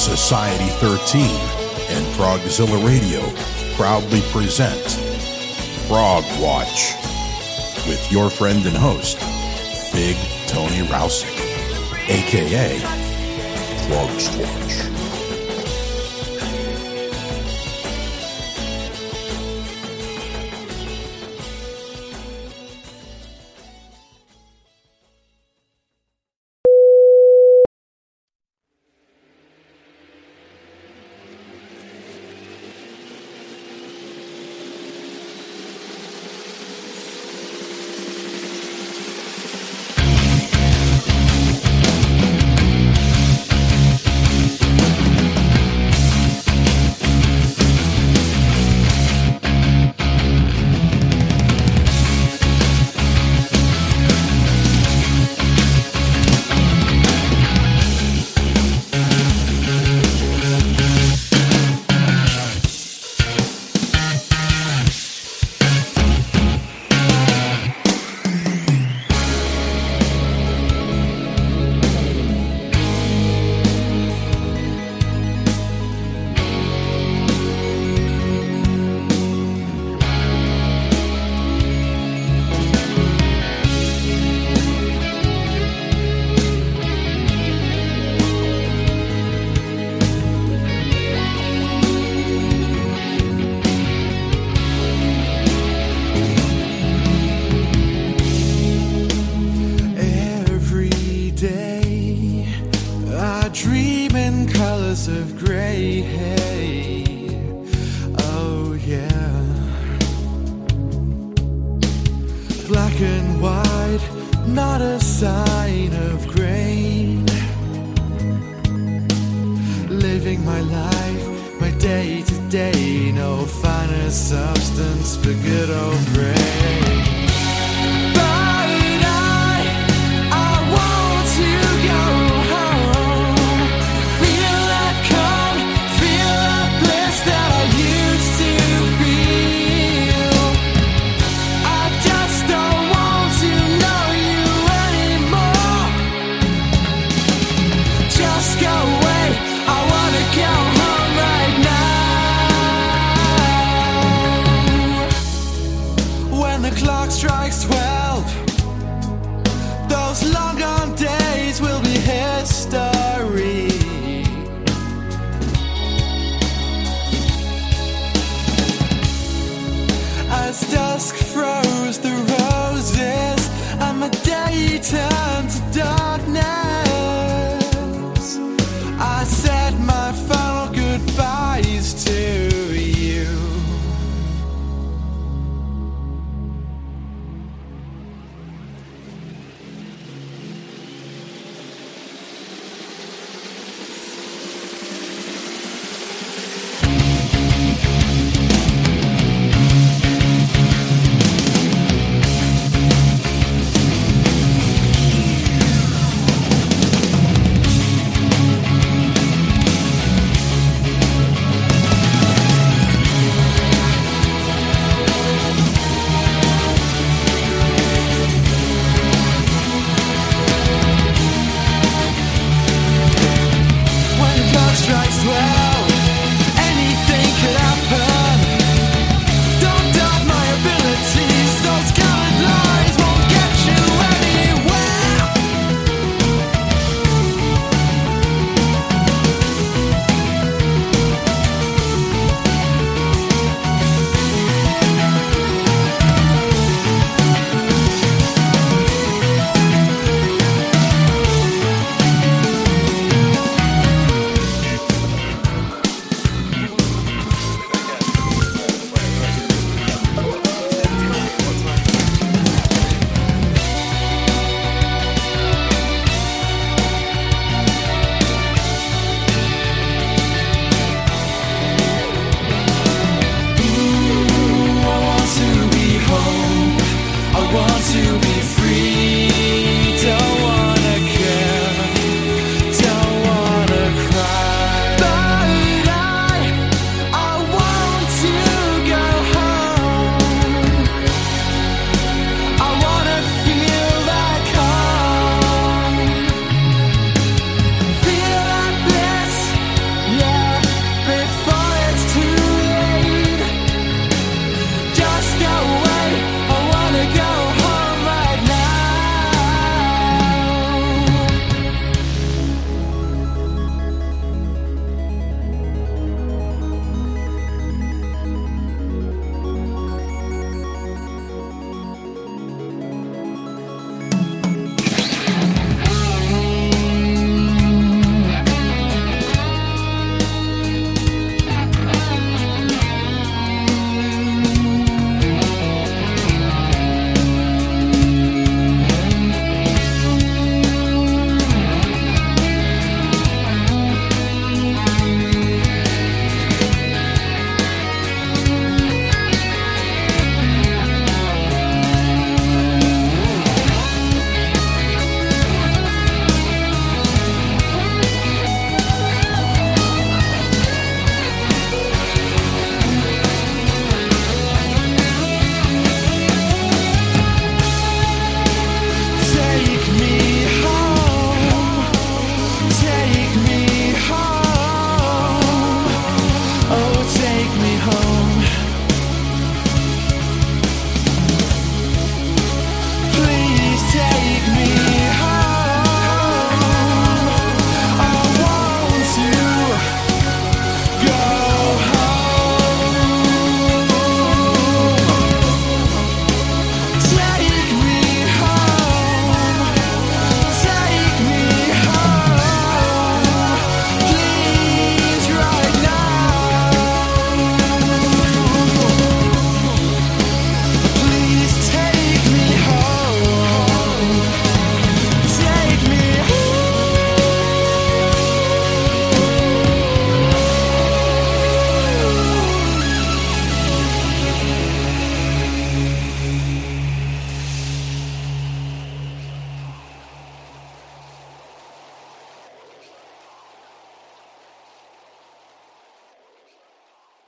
Society 13 and Progzilla Radio proudly present Prog Watch with your friend and host, Big Tony Rousick, a.k.a. Prog's Watch.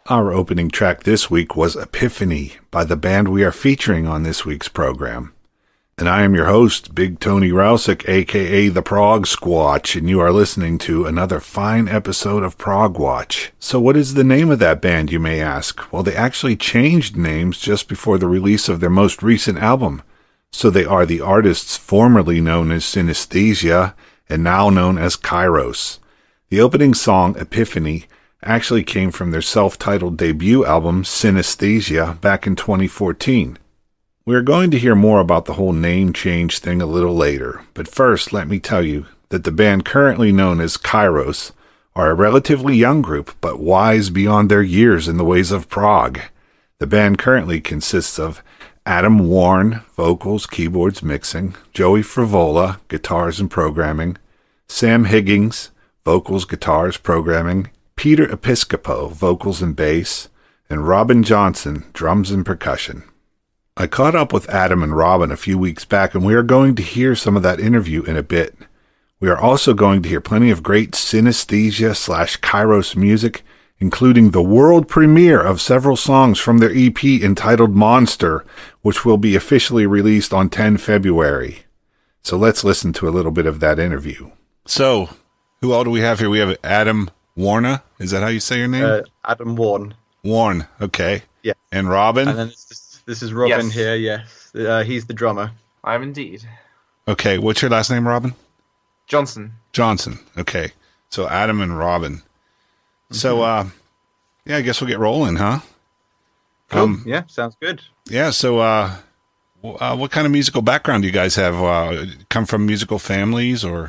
Our opening track this week was Epiphany by the band we are featuring on this week's program. And I am your host, Big Tony Rousick, aka the Prog Squatch, and you are listening to another fine episode of Prog Watch. So what is the name of that band, you may ask? Well, they actually changed names just before the release of their most recent album. So they are the artists formerly known as Synesthesia and now known as Kairos. The opening song, Epiphany, actually came from their self-titled debut album, Synesthesia, back in 2014. We're going to hear more about the whole name change thing a little later, but first let me tell you that the band currently known as Kairos are a relatively young group, but wise beyond their years in the ways of prog. The band currently consists of Adam Warren, vocals, keyboards, mixing, Joey Frivola, guitars and programming, Sam Higgins, vocals, guitars, programming, Peter Episcopo, vocals and bass, and Robin Johnson, drums and percussion. I caught up with Adam and Robin a few weeks back, and we are going to hear some of that interview in a bit. We are also going to hear plenty of great Synesthesia/Kairos music, including the world premiere of several songs from their EP entitled Monster, which will be officially released on 10 February. So let's listen to a little bit of that interview. So, who all do we have here? We have Adam Warner, is that how you say your name? Adam Warren. Warren, okay. Yeah. And Robin? And then this is Robin Yes. here, yes. He's the drummer. I am indeed. Okay, what's your last name, Robin? Johnson. Johnson, okay. So Adam and Robin. Mm-hmm. So, I guess we'll get rolling, huh? Cool. Yeah, sounds good. Yeah, so what kind of musical background do you guys have? Come from musical families or?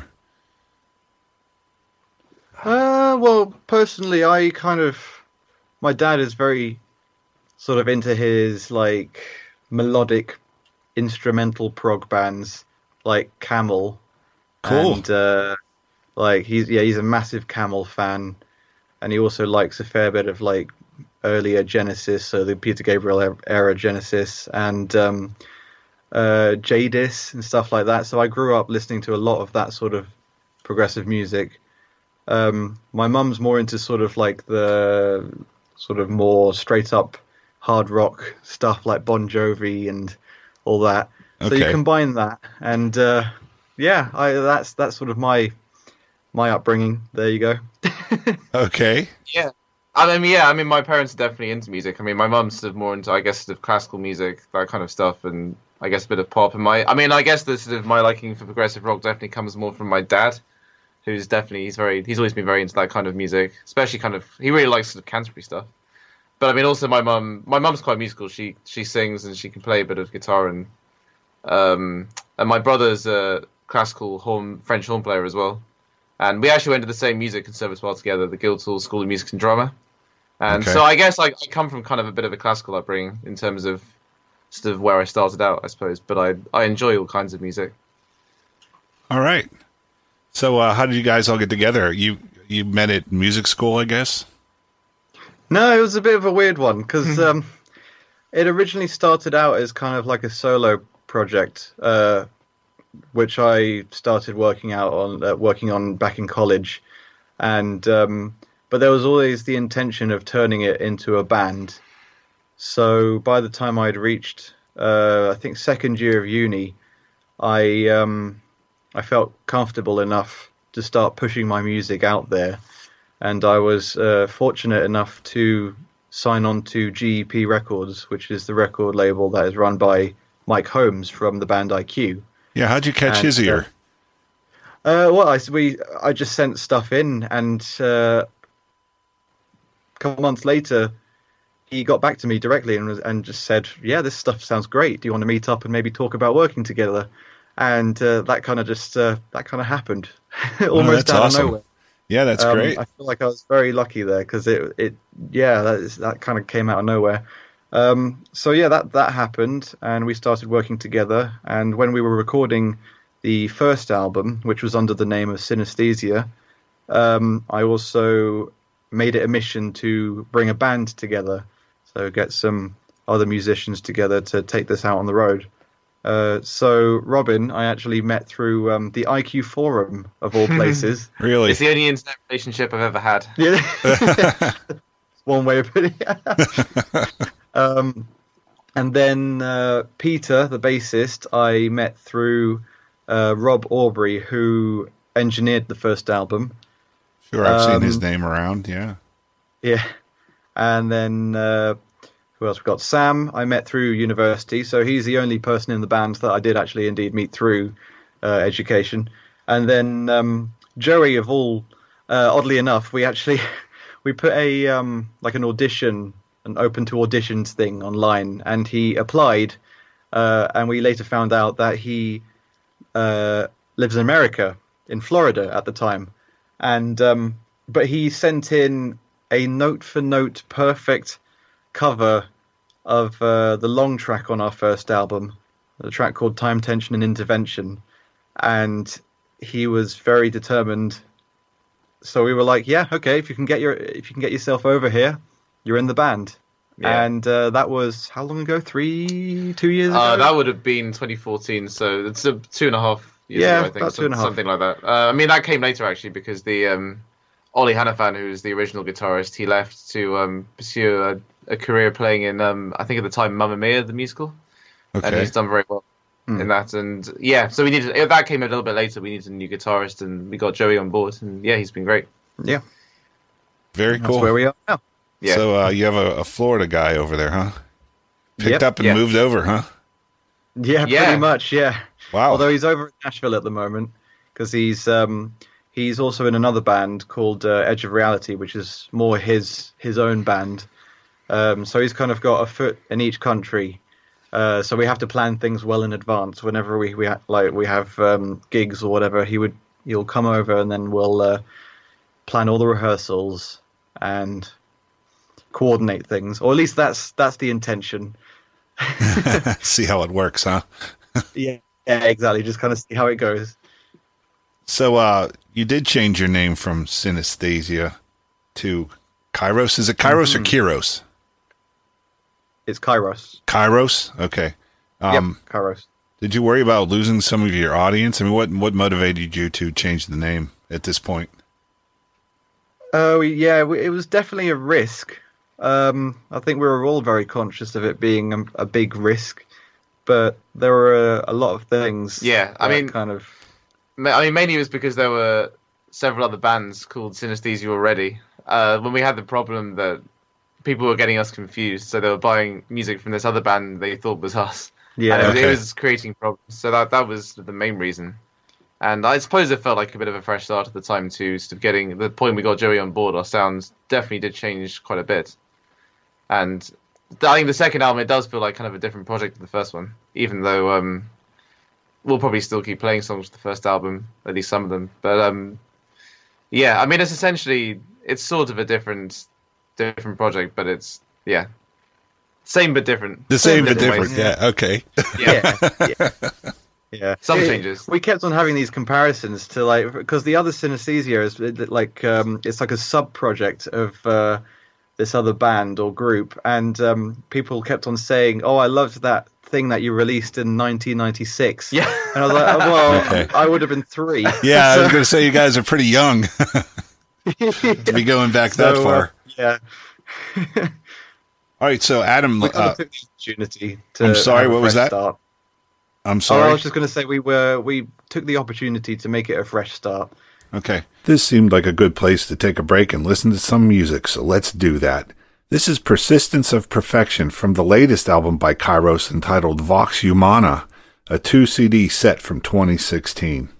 Well, personally, my dad is very sort of into his, like, melodic instrumental prog bands, like Camel. Cool. And, he's a massive Camel fan, and he also likes a fair bit of, like, earlier Genesis, so the Peter Gabriel era Genesis, and Jadis and stuff like that. So I grew up listening to a lot of that sort of progressive music. My mum's more into sort of like the sort of more straight up hard rock stuff like Bon Jovi and all that. So you combine that, and that's sort of my upbringing. There you go. Okay. Yeah. I mean, my parents are definitely into music. I mean, my mum's sort of more into, I guess, sort of classical music, that kind of stuff, and I guess a bit of pop. And I guess the sort of my liking for progressive rock definitely comes more from my dad, who's definitely he's always been very into that kind of music, especially he really likes sort of Canterbury stuff. But I mean, also my mum's quite musical. She sings and she can play a bit of guitar, and my brother's a classical French horn player as well. And we actually went to the same music conservatoire together, the Guildhall School of Music and Drama. And so I guess I come from kind of a bit of a classical upbringing in terms of sort of where I started out, I suppose. But I enjoy all kinds of music. All right. So how did you guys all get together? You met at music school, I guess? No, it was a bit of a weird one because it originally started out as kind of like a solo project, which I started working on back in college, and but there was always the intention of turning it into a band. So by the time I'd reached, I think, second year of uni, I felt comfortable enough to start pushing my music out there. And I was fortunate enough to sign on to GEP Records, which is the record label that is run by Mike Holmes from the band IQ. Yeah, how'd you catch his ear? I just sent stuff in, and a couple months later, he got back to me directly and just said, "Yeah, this stuff sounds great. Do you want to meet up and maybe talk about working together?" And that kind of happened almost out of nowhere. Yeah, that's great. I feel like I was very lucky there because that kind of came out of nowhere. So yeah, that happened, and we started working together. And when we were recording the first album, which was under the name of Synesthesia, I also made it a mission to bring a band together, so get some other musicians together to take this out on the road. So Robin, I actually met through the IQ forum of all places. Really? It's the only internet relationship I've ever had. Yeah. one way of putting it. And then Peter, the bassist, I met through Rob Aubrey, who engineered the first album. Sure, I've seen his name around, yeah. Yeah. And then who else? We've got Sam, I met through university, so he's the only person in the band that I did actually indeed meet through education. And then Joey, of all, oddly enough, we put a like an audition, an open to auditions thing online, and he applied, and we later found out that he lives in America, in Florida at the time, and but he sent in a note-for-note perfect cover of the long track on our first album, the track called Time, Tension and Intervention, and he was very determined. So we were like, yeah, okay, if you can get yourself over here, you're in the band. Yeah. And that was how long ago? 2 years ago? That would have been 2014, so it's 2.5 years ago, I think. About 2.5. Something like that. I mean, that came later, actually, because the Ollie Hannafan, who was the original guitarist, he left to pursue a career playing in, I think at the time, Mamma Mia, the musical. Okay. And he's done very well in that. And yeah, so that came a little bit later. We needed a new guitarist, and we got Joey on board. And yeah, he's been great. Yeah. Very cool. That's where we are now. Yeah. So you have a Florida guy over there, huh? Picked up and moved over, huh? Yeah, pretty much, yeah. Wow. Although he's over in Nashville at the moment, because he's also in another band called Edge of Reality, which is more his own band. So he's kind of got a foot in each country. So we have to plan things well in advance. Whenever we have gigs or whatever, he'll come over, and then we'll plan all the rehearsals and coordinate things, or at least that's the intention. See how it works, huh? yeah, exactly. Just kind of see how it goes. So you did change your name from Synesthesia to Kairos. Is it Kairos or Kyros? It's Kairos. Kairos? Okay. Yep, Kairos. Did you worry about losing some of your audience? I mean, what motivated you to change the name at this point? Oh, yeah, it was definitely a risk. I think we were all very conscious of it being a big risk, but there were a lot of things. Yeah, I mean, mainly it was because there were several other bands called Synesthesia already. When we had the problem that people were getting us confused, so they were buying music from this other band they thought was us. Yeah, and it was creating problems. So that was the main reason. And I suppose it felt like a bit of a fresh start at the time too. Sort of getting the point we got Joey on board, our sounds definitely did change quite a bit. And I think the second album, it does feel like kind of a different project than the first one, even though we'll probably still keep playing songs from the first album, at least some of them. But yeah, I mean, it's sort of a different project, but it's same but different. The same but different. Yeah. Okay. Yeah. Some changes. We kept on having these comparisons to because the other Synesthesia is like it's like a sub project of this other band or group, and people kept on saying, "Oh, I loved that thing that you released in 1996." Yeah, and I was like, "Oh, well, okay. I would have been 3." Yeah, so, I was going to say you guys are pretty young to be going back that far. Yeah. All right, so Adam, we kind of took the opportunity to. I'm sorry, what was that? Start. I'm sorry. I was just going to say we took the opportunity to make it a fresh start. Okay. This seemed like a good place to take a break and listen to some music, so let's do that. This is Persistence of Perfection from the latest album by Kairos entitled Vox Humana, a 2-CD set from 2016.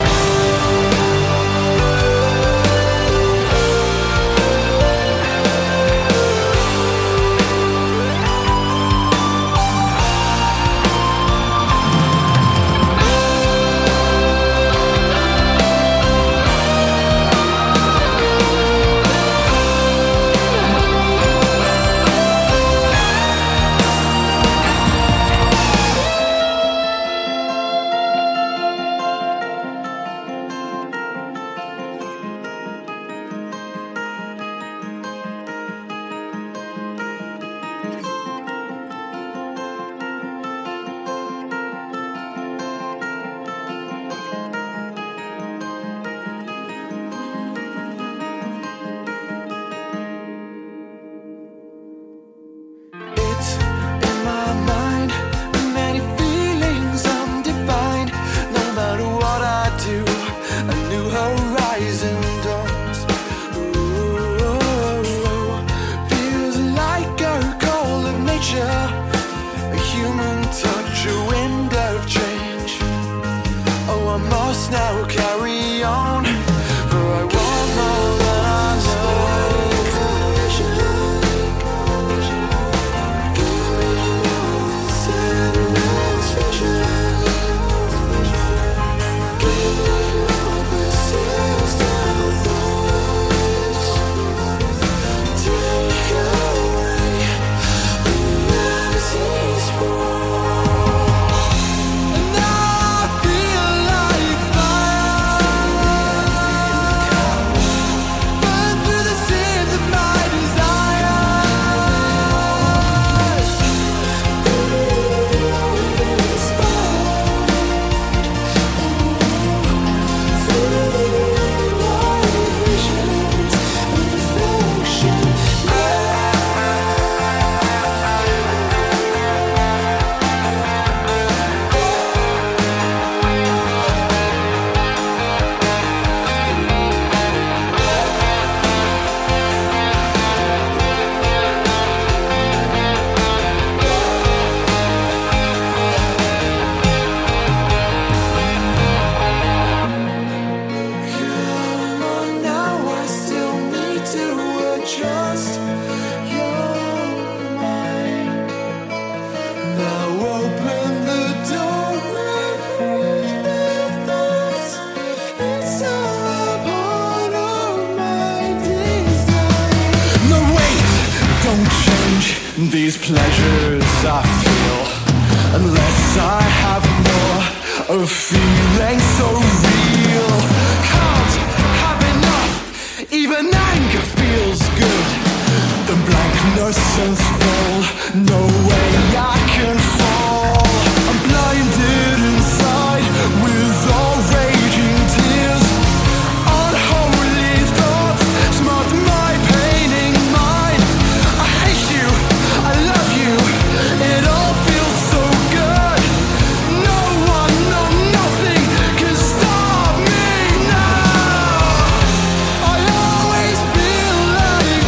these pleasures I feel, unless I have more of feeling so real. Can't have enough, even anger feels good. The blankness is full, no way I can fall. I'm blinded inside with all raging tears. Unholy thoughts smother my painting mind. I hate you, I love you, it all feels so good. No one, no nothing can stop me now. I always feel like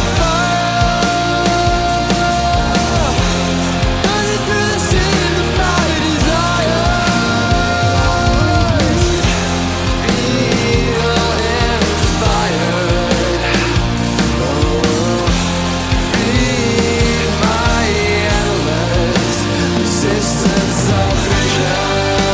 fire, burning through the sin of my desires. Feel inspired, feed my endless resistance of vision.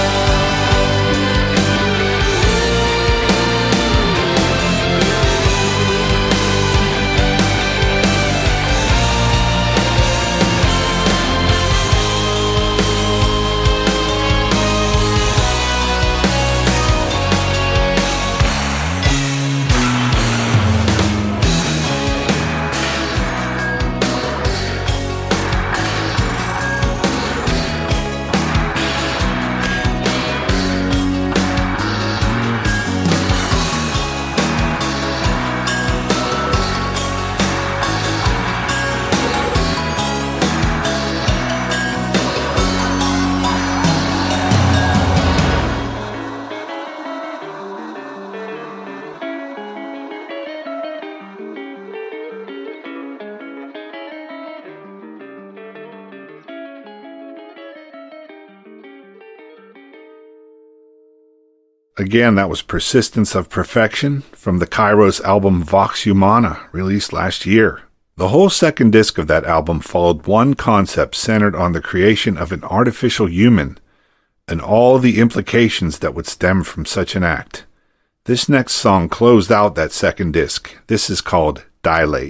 Again, that was Persistence of Perfection from the Kairos album Vox Humana, released last year. The whole second disc of that album followed one concept centered on the creation of an artificial human and all the implications that would stem from such an act. This next song closed out that second disc. This is called Dilate.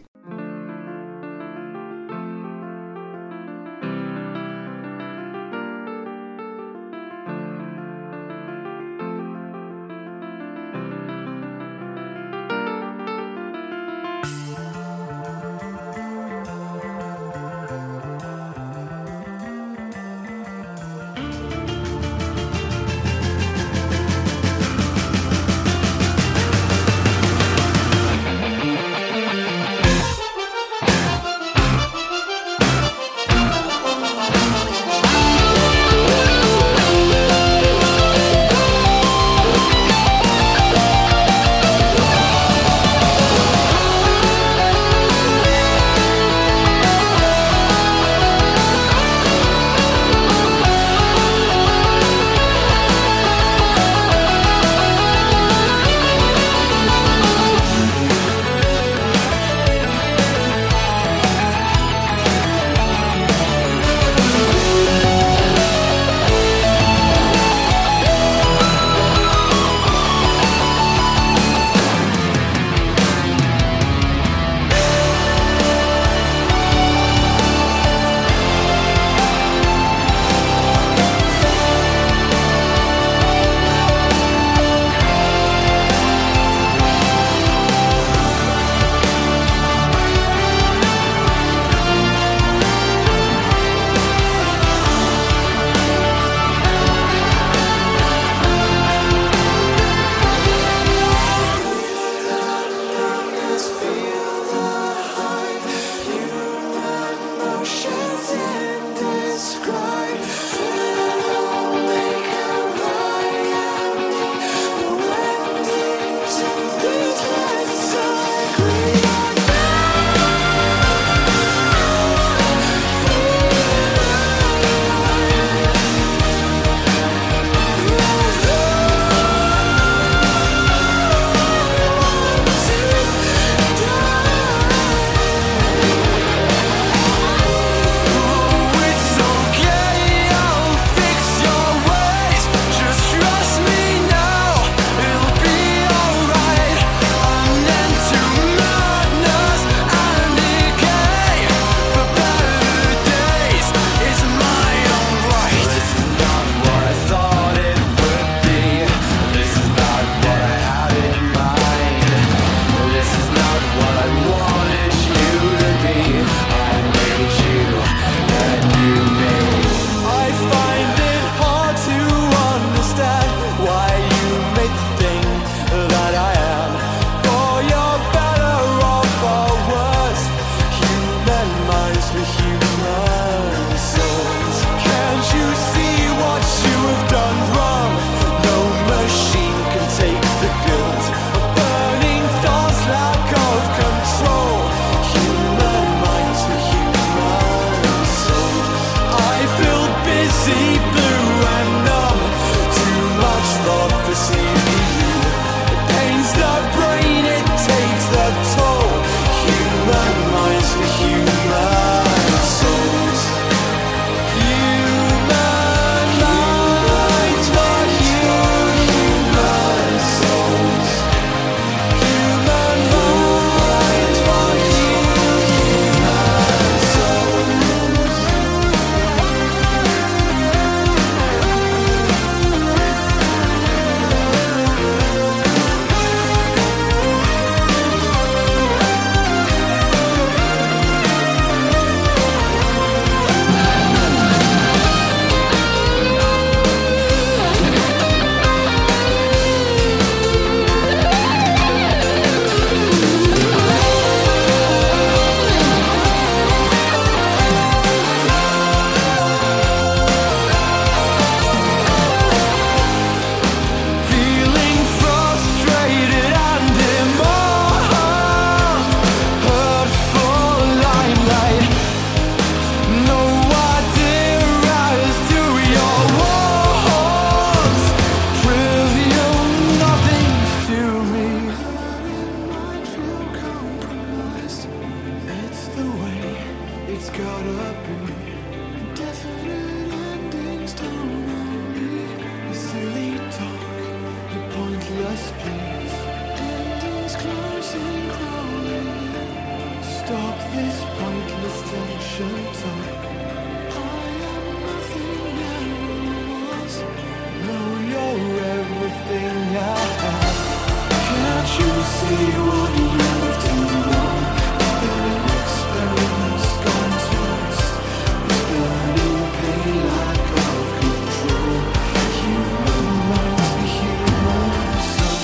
gotta be. Indefinite endings don't own me. Your silly talk, your pointless pleas. Endings closing, crawling in. Stop this pointless tension talk. I am nothing never was. No, you're everything I have. Can't you see what you have too long? The experiments gone to waste. This burning pain, lack of control. Human minds, the human soul.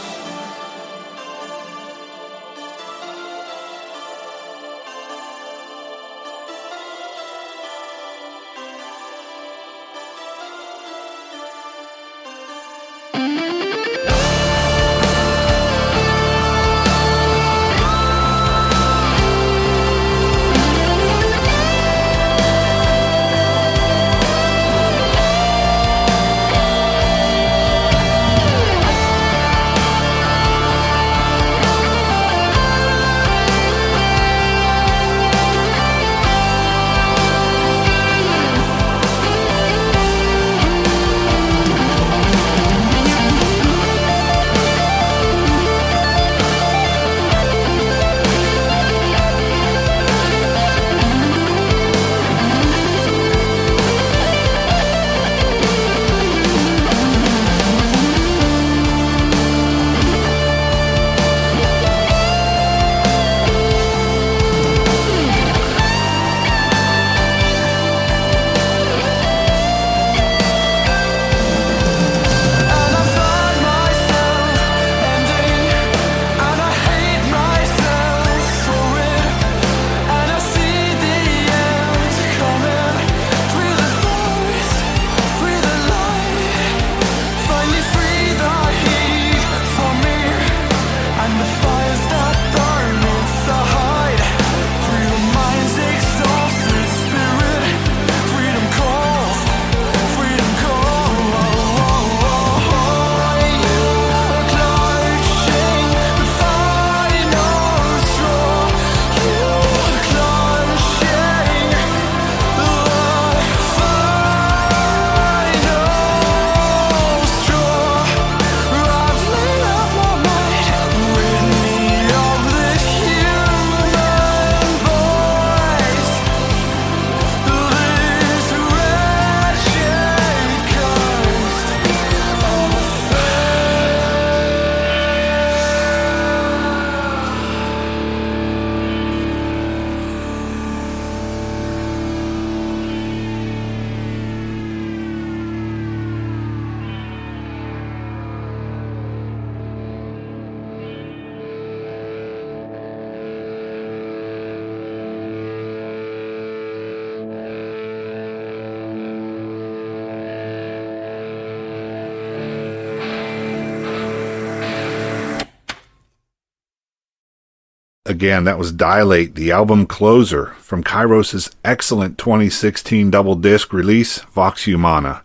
Again, that was Dilate, the album closer from Kairos' excellent 2016 double disc release, Vox Humana.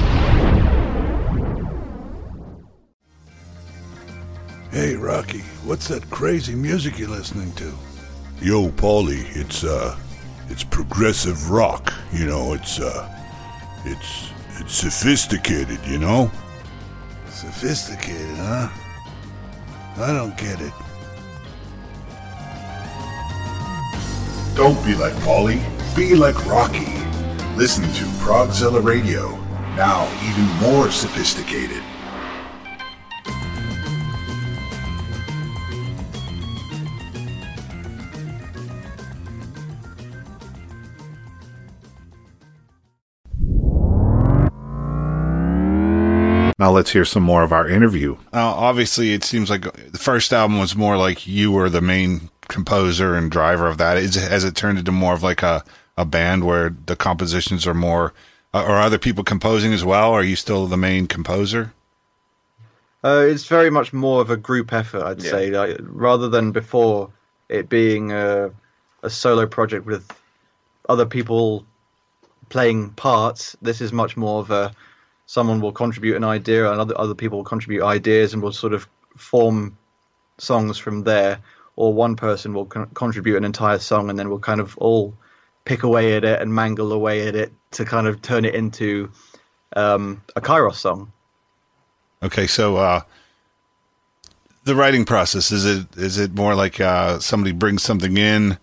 Hey, Rocky, what's that crazy music you're listening to? Yo, Paulie, it's progressive rock, you know, it's sophisticated, you know? Sophisticated, huh? I don't get it. Don't be like Paulie, be like Rocky. Listen to Progzilla Radio, now even more sophisticated. Now let's hear some more of our interview. Obviously, it seems like the first album was more like you were the main composer and driver of that. Has it turned into more of like a band where the compositions are more, are other people composing as well? Are you still the main composer? It's very much more of a group effort, I'd say. Like, rather than before it being a solo project with other people playing parts, this is much more of a someone will contribute an idea and other people will contribute ideas and will sort of form songs from there, or one person will contribute an entire song and then we'll kind of all pick away at it and mangle away at it to kind of turn it into a Kairos song. Okay, so the writing process, is it more like somebody brings something in,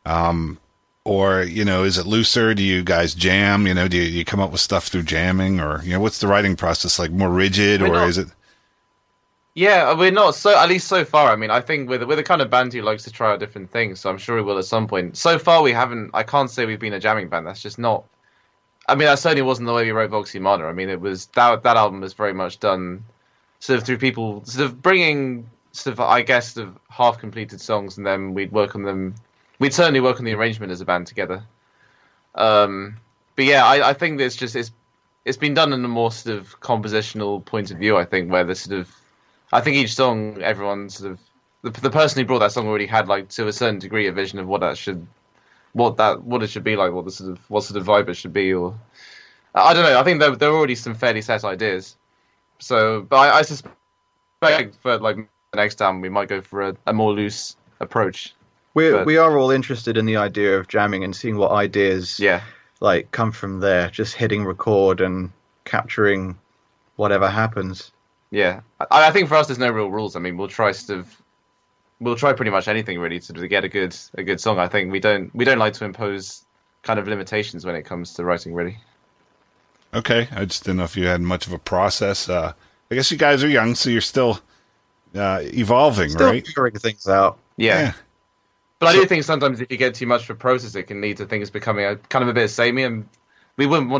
or is it looser? Do you guys jam? Do you come up with stuff through jamming, or what's the writing process like? More rigid, is it? Yeah, we're not so, at least so far. I mean, I think we're the kind of band who likes to try out different things, so I'm sure we will at some point. So far, we haven't. I can't say we've been a jamming band. That's just not. I mean, that certainly wasn't the way we wrote Vox Humana. I mean, it was that album was very much done sort of through people sort of bringing sort of, I guess, sort of half completed songs, and then we'd work on them. We'd certainly work on the arrangement as a band together. But yeah, I think it's been done in a more sort of compositional point of view. I think where the sort of, I think each song, everyone sort of, the person who brought that song already had, like, to a certain degree, a vision of what it should be like, what sort of vibe it should be, or I don't know. I think there are already some fairly set ideas. So, but I suspect for like the next time we might go for a more loose approach. We are all interested in the idea of jamming and seeing what ideas like come from there. Just hitting record and capturing whatever happens. Yeah, I think for us there's no real rules. I mean, we'll try pretty much anything really to get a good song. I think we don't like to impose kind of limitations when it comes to writing, really. Okay, I just didn't know if you had much of a process. I guess you guys are young, so you're still evolving, right? Still figuring things out. Yeah. But I do think sometimes if you get too much for process, it can lead to things becoming a bit samey, and we wouldn't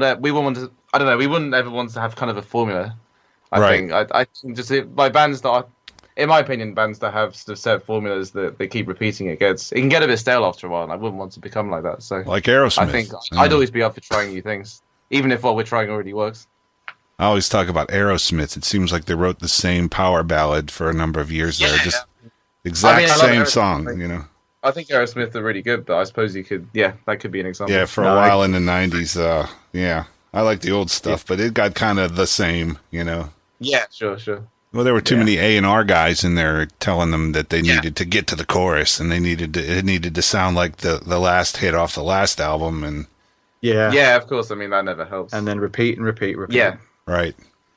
ever want to have kind of a formula. I think just by bands that are, in my opinion, bands that have sort of set formulas that they keep repeating, it can get a bit stale after a while, and I wouldn't want to become like that. So, like Aerosmith, I think I'd always be up for trying new things, even if what we're trying already works. I always talk about Aerosmith. It seems like they wrote the same power ballad for a number of years there, just exact same song, I think Aerosmith are really good, but I suppose that could be an example. Yeah, for a while in the 90s, I like the old stuff, but it got kind of the same, Yeah, sure. Well, there were too many A&R guys in there telling them that they needed to get to the chorus, and it needed to sound like the last hit off the last album, and yeah, of course. I mean, that never helps. And then repeat. Yeah, right.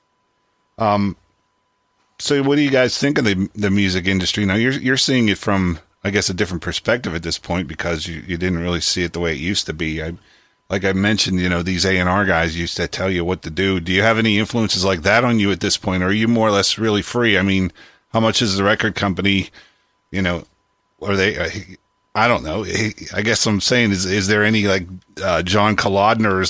So, what do you guys think of the music industry now? You're seeing it from, I guess, a different perspective at this point because you didn't really see it the way it used to be. Like I mentioned, these A&R guys used to tell you what to do. Do you have any influences like that on you at this point, or are you more or less really free? I mean, how much is the record company, are they, I don't know. I guess I'm saying, is there any, like, John Kalodner's,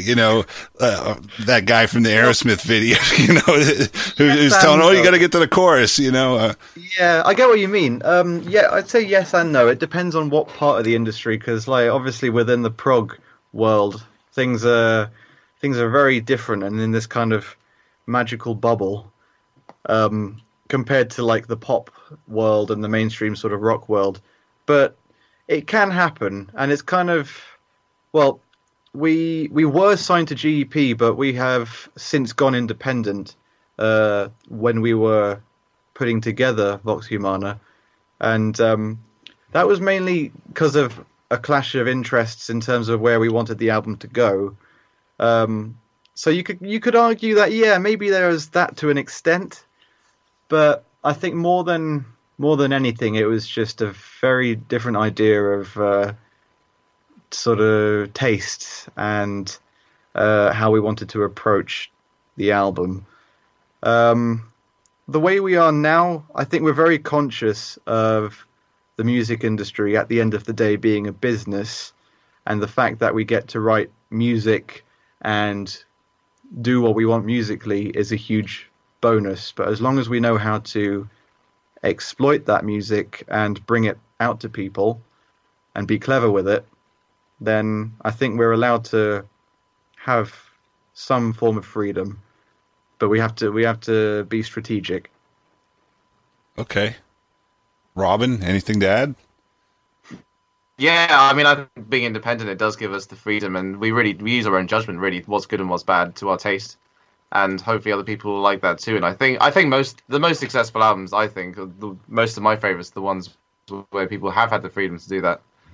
that guy from the Aerosmith video, who's telling, you got to get to the chorus, Yeah, I get what you mean. I'd say yes and no. It depends on what part of the industry, because, like, obviously within the prog world, things are very different and in this kind of magical bubble compared to like the pop world and the mainstream sort of rock world. But it can happen, and it's kind of, well, we were signed to GEP, but we have since gone independent when we were putting together Vox Humana, and that was mainly because of a clash of interests in terms of where we wanted the album to go. So you could argue that maybe there is that to an extent, but I think more than anything, it was just a very different idea of sort of taste and how we wanted to approach the album. The way we are now, I think we're very conscious of the music industry at the end of the day being a business, and the fact that we get to write music and do what we want musically is a huge bonus. But as long as we know how to exploit that music and bring it out to people and be clever with it, then I think we're allowed to have some form of freedom, but we have to be strategic. Okay. Robin, anything to add? Yeah, I mean, I think being independent, it does give us the freedom, and we use our own judgment, really, what's good and what's bad to our taste, and hopefully other people will like that too. And I think the most successful albums, most of my favorites, are the ones where people have had the freedom to do that.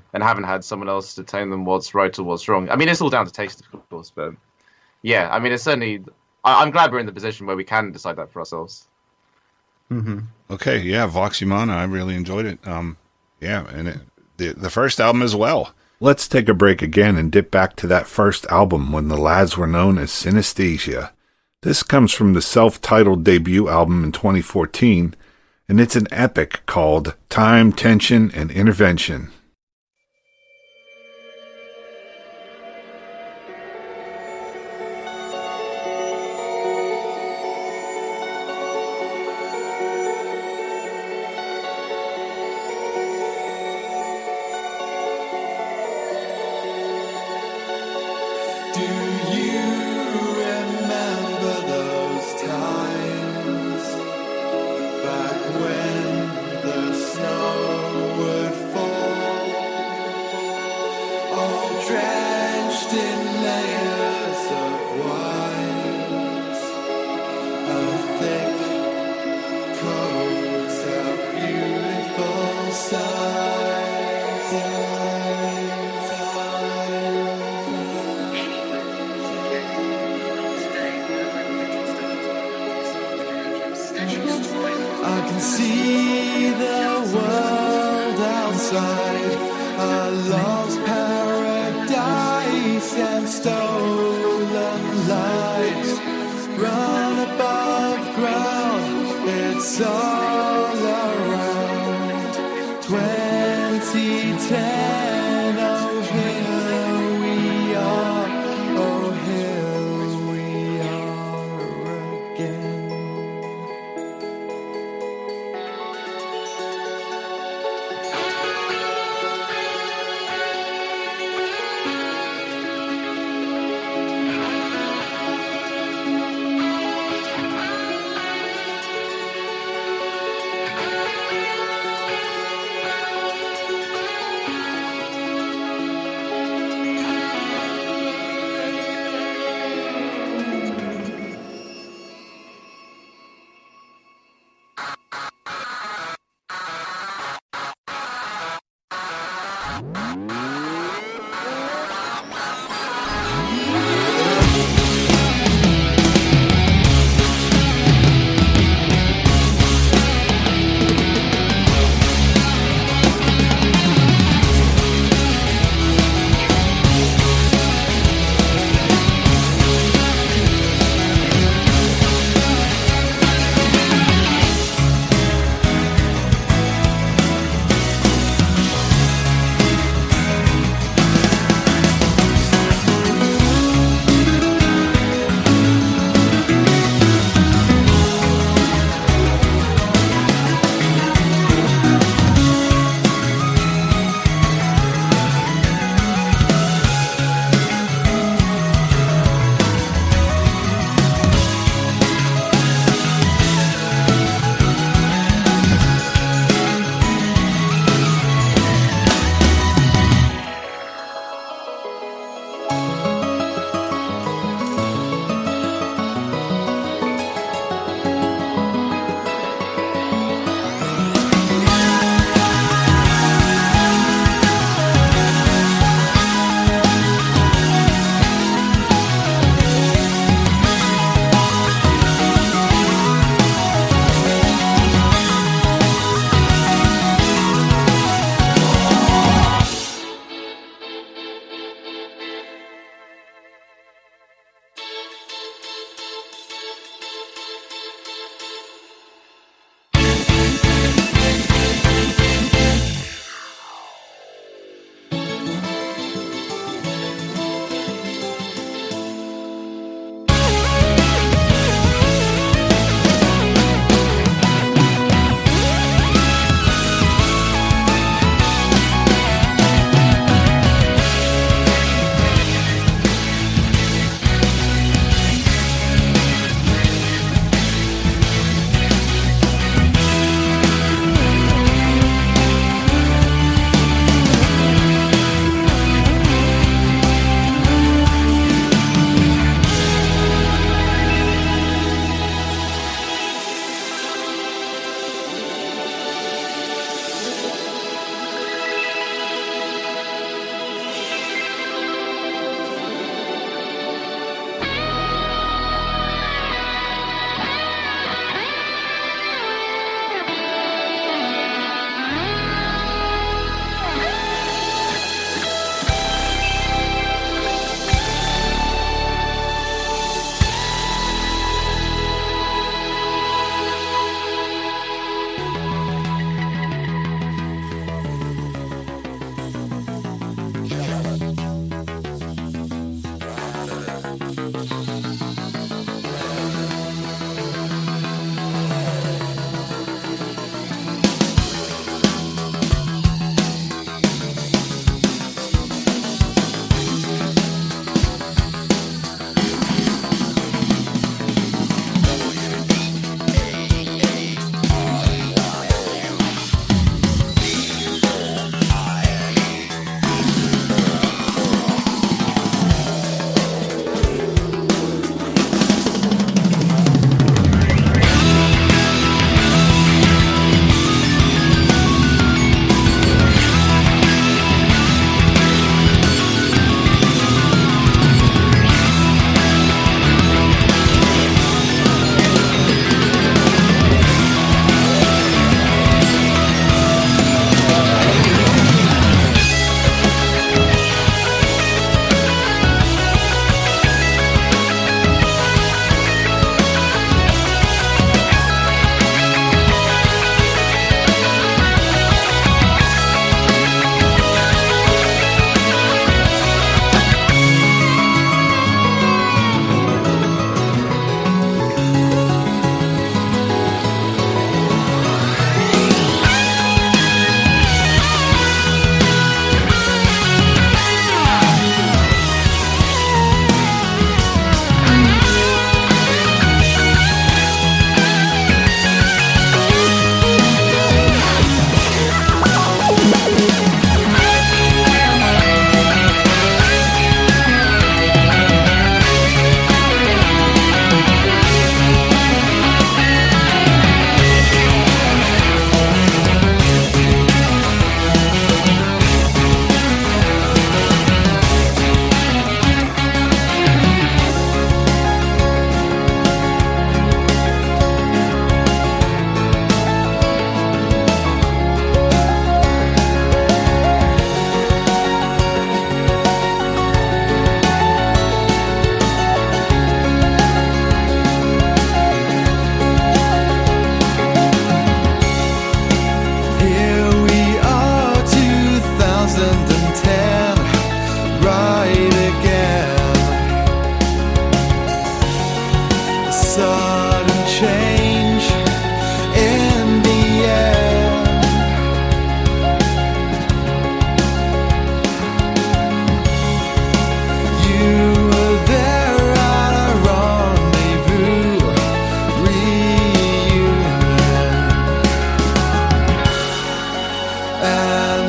and haven't had someone else to tell them what's right or what's wrong. I mean, it's all down to taste, of course, but yeah, I mean, it's certainly. I'm glad we're in the position where we can decide that for ourselves. Mm-hmm. Okay, yeah, Vox Humana, I really enjoyed it. Yeah, and the first album as well. Let's take a break again and dip back to that first album when the lads were known as Synesthesia. This comes from the self-titled debut album in 2014, and it's an epic called Time, Tension, and Intervention.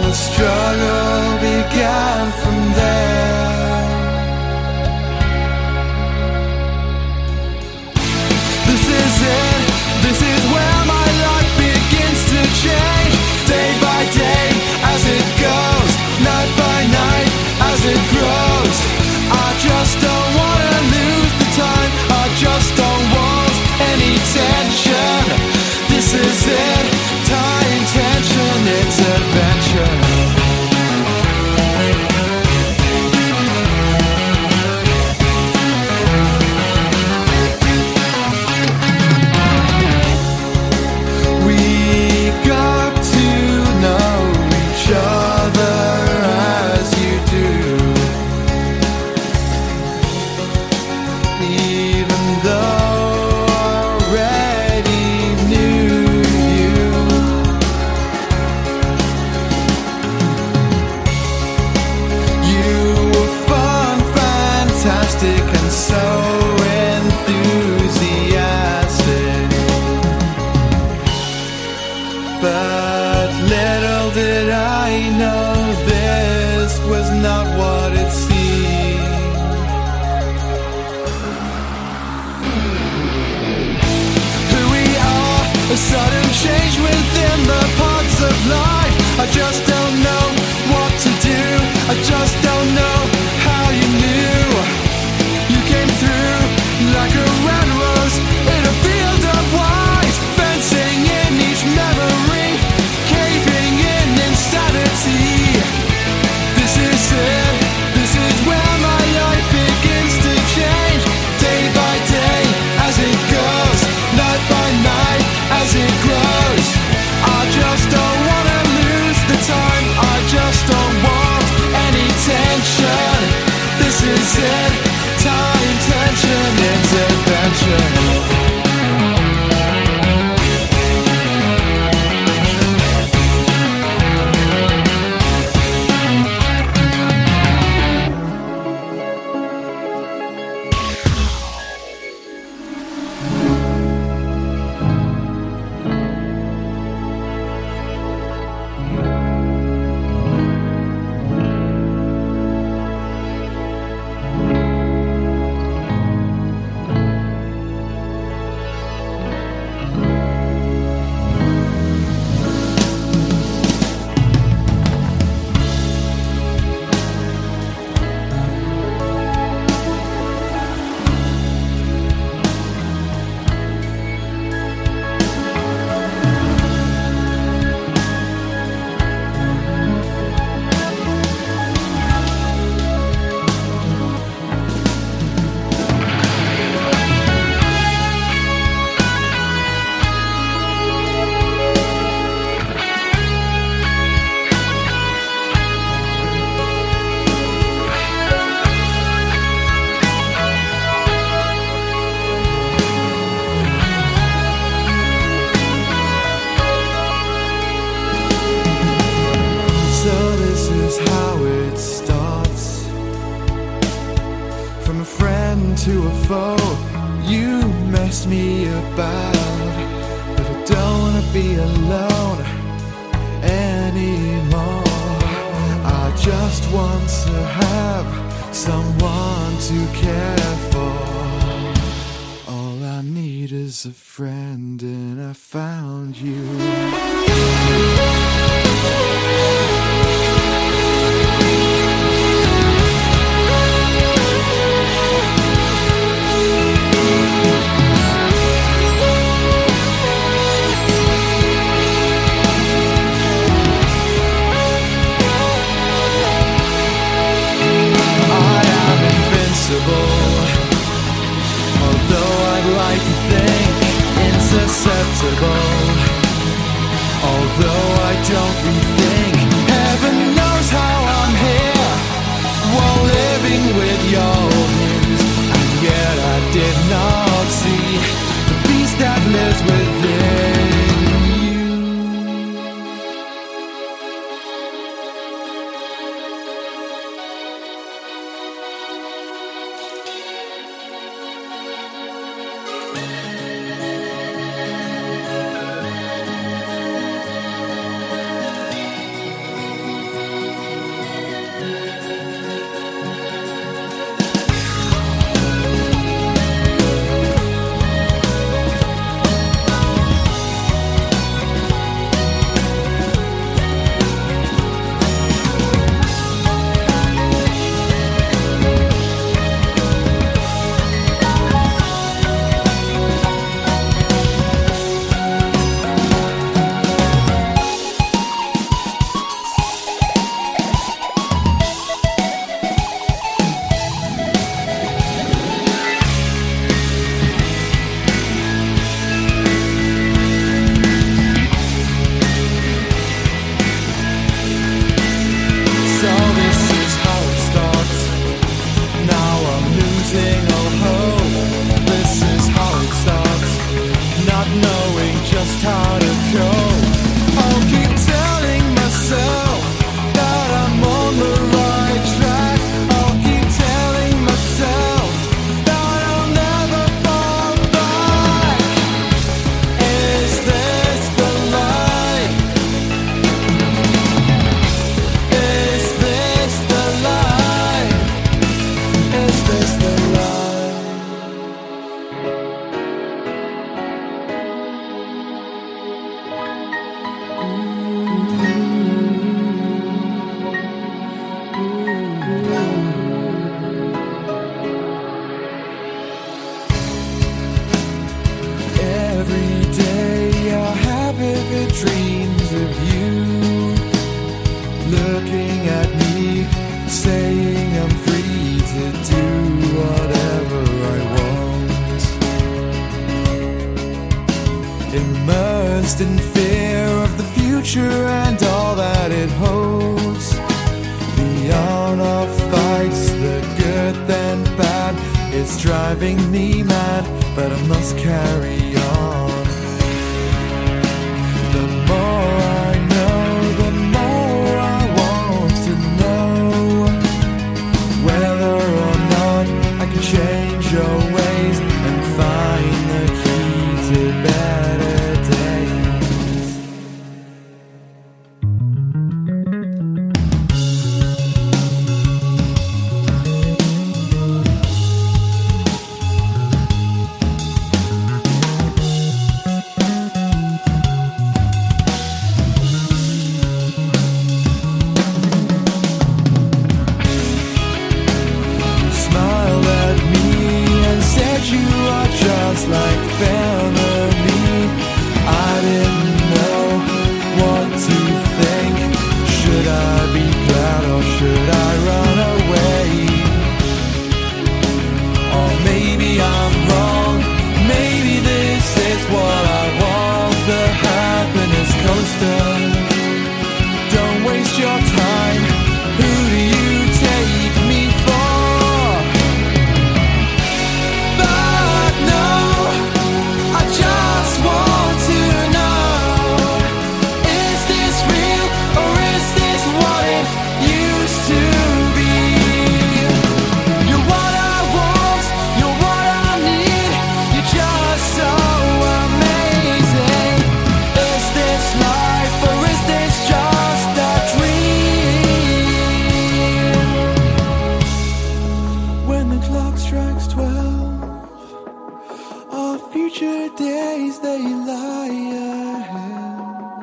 the struggle began from there. This is it, this is where my life begins to change. Day by day as it goes, night by night as it grows. I just don't wanna lose the time, I just don't want any tension. This is it, time, tension, it's adventure. I just don't know what to do. I just don't know how you knew. You came through like a red rose in a field of white, fencing in each memory, caving in insanity. This is it, this is where my life begins to change. Day by day as it goes, night by night as it grows. I just don't wanna the time, I just don't want any tension. This is it, time, tension, it's adventure. To a foe, you mess me about, but I don't wanna be alone anymore. I just want to have someone to care for. All I need is a friend, and I found you. Although I'd like to think insusceptible, although I don't rethink, heaven knows how I'm here, while living with your news. And yet I did not see the beast that lives within. looking at me, saying I'm free to do whatever I want. Immersed in fear of the future and all that it holds. Beyond our fights, the good and bad, it's driving me mad, but I must carry on. The more I know, the more I want to know whether or not I can change your ways and find the key to better days. Just like family, I didn't know what to think. Should I be glad or should I run away? Or maybe I'm wrong, maybe this is what I want, the happiness coaster. Don't waste your time, who do you take me for? Just want to know, is this real or is this what it used to be? You're what I want, you're what I need, you're just so amazing. Is this life or is this just a dream? When the clock strikes 12, future days they lie ahead.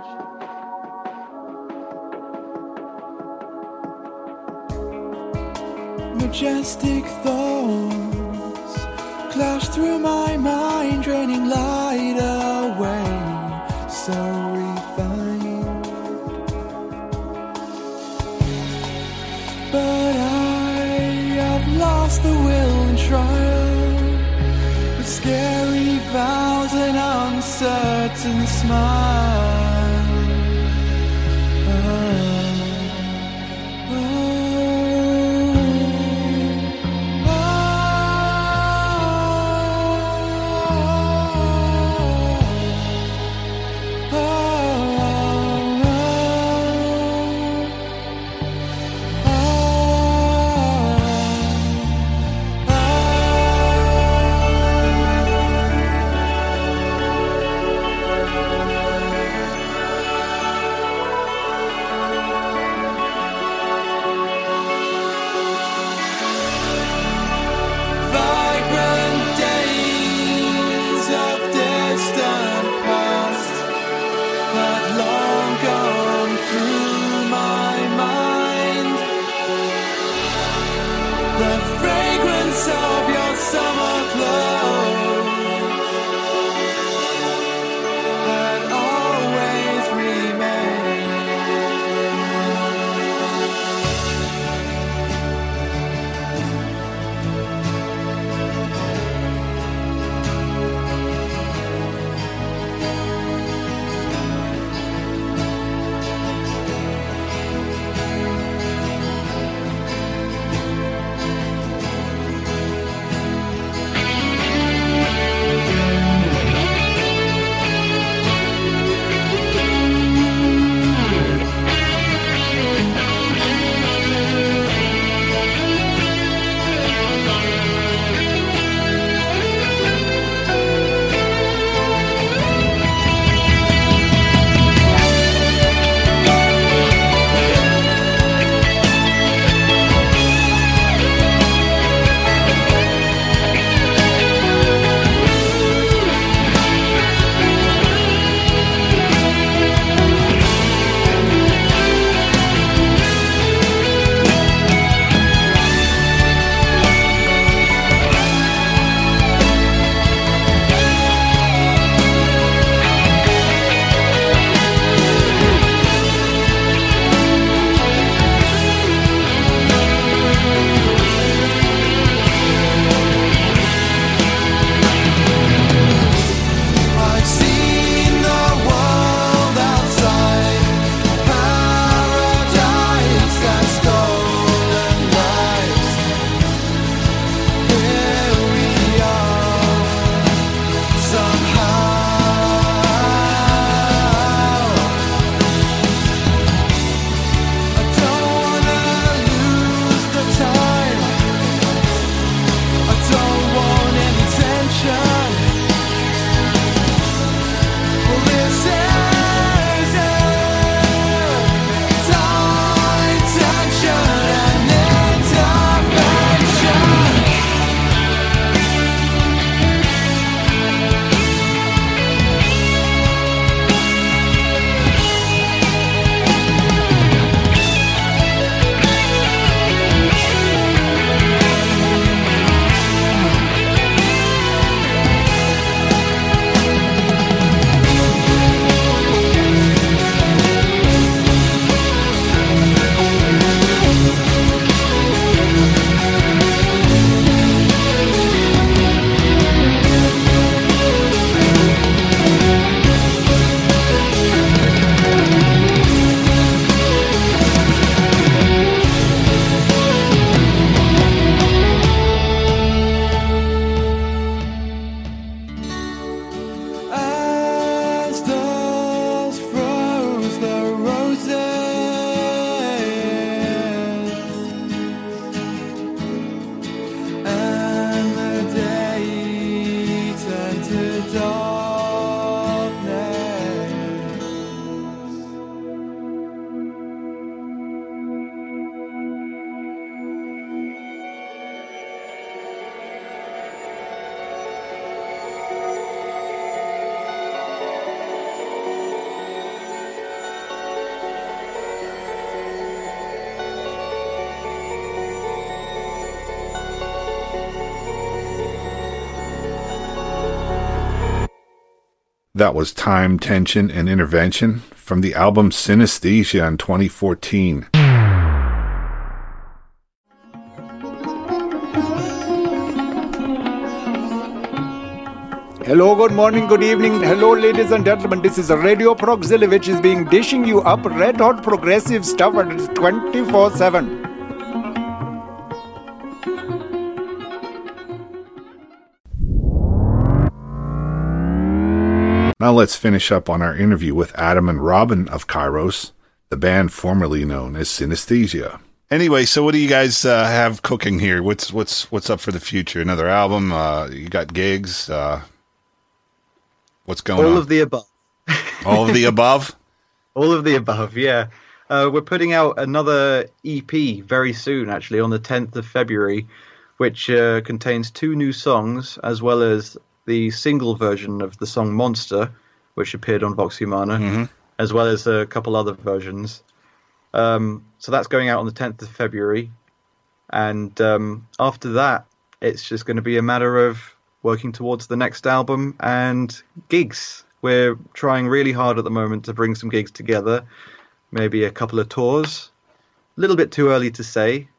Majestic thoughts clash through my mind, draining light away, so refined. But I have lost the will and trial, scary vows and uncertain smile. That was Time, Tension, and Intervention from the album Synesthesia in 2014. Hello, good morning, good evening. Hello, ladies and gentlemen. This is Radio Progzilla, which is being dishing you up red hot progressive stuff and it's 24/7. Now let's finish up on our interview with Adam and Robin of Kairos, the band formerly known as Synesthesia. Anyway, so what do you guys have cooking here? What's up for the future? Another album? You got gigs? What's going on? All of the above. All of the above? All of the above, yeah. We're putting out another EP very soon, actually, on the 10th of February, which contains 2 new songs, as well as the single version of the song Monster, which appeared on Vox Humana, as well as a couple other versions. So that's going out on the 10th of February. And after that, it's just going to be a matter of working towards the next album and gigs. We're trying really hard at the moment to bring some gigs together, maybe a couple of tours. A little bit too early to say,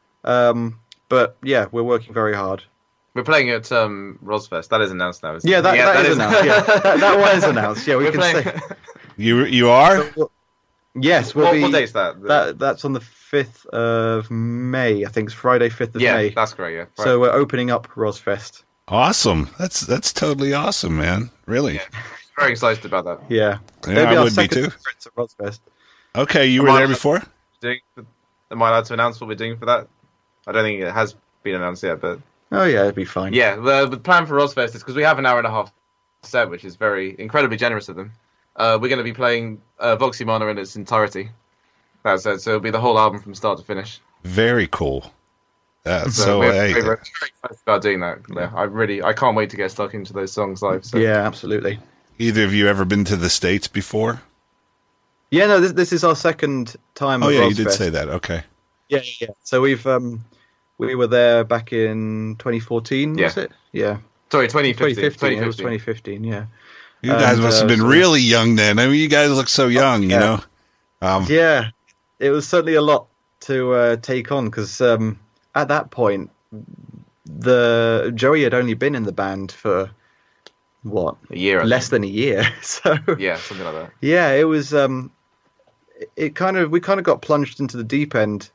but yeah, we're working very hard. We're playing at Rosfest. That is announced now. Yeah, that is announced. Yeah, that one is announced. Yeah, we can say. You are? So, yes, we'll what date's that? That's on the 5th of May. I think it's Friday, 5th of May. Yeah, that's great. Yeah. Right. So we're opening up Rosfest. Awesome. That's totally awesome, man. Really. Yeah. Very excited about that. Yeah. Yeah, I would be too. At Rosfest. Okay, you were there before? Am I allowed to announce what we're doing for that? I don't think it has been announced yet, but... Oh, yeah, it'd be fine. Yeah, the plan for Rosfest is because we have an hour and a half set, which is incredibly generous of them. We're going to be playing Vox Humana in its entirety. That's it. So it'll be the whole album from start to finish. Very cool. So we're very excited about doing that. Yeah, I can't wait to get stuck into those songs live. So. Yeah, absolutely. Either of you ever been to the States before? Yeah, no, this is our second time. Oh, yeah, Rosfest. you did say that. Okay. Yeah. So we were there back in 2014, was it? Yeah. Sorry, 2015. It was 2015, yeah. You guys must have been really young then. I mean, you guys look so young, you know? Yeah, it was certainly a lot to take on because at that point, Joey had only been in the band for, what? A year. Less than a year. So yeah, something like that. Yeah, it was... we kind of got plunged into the deep end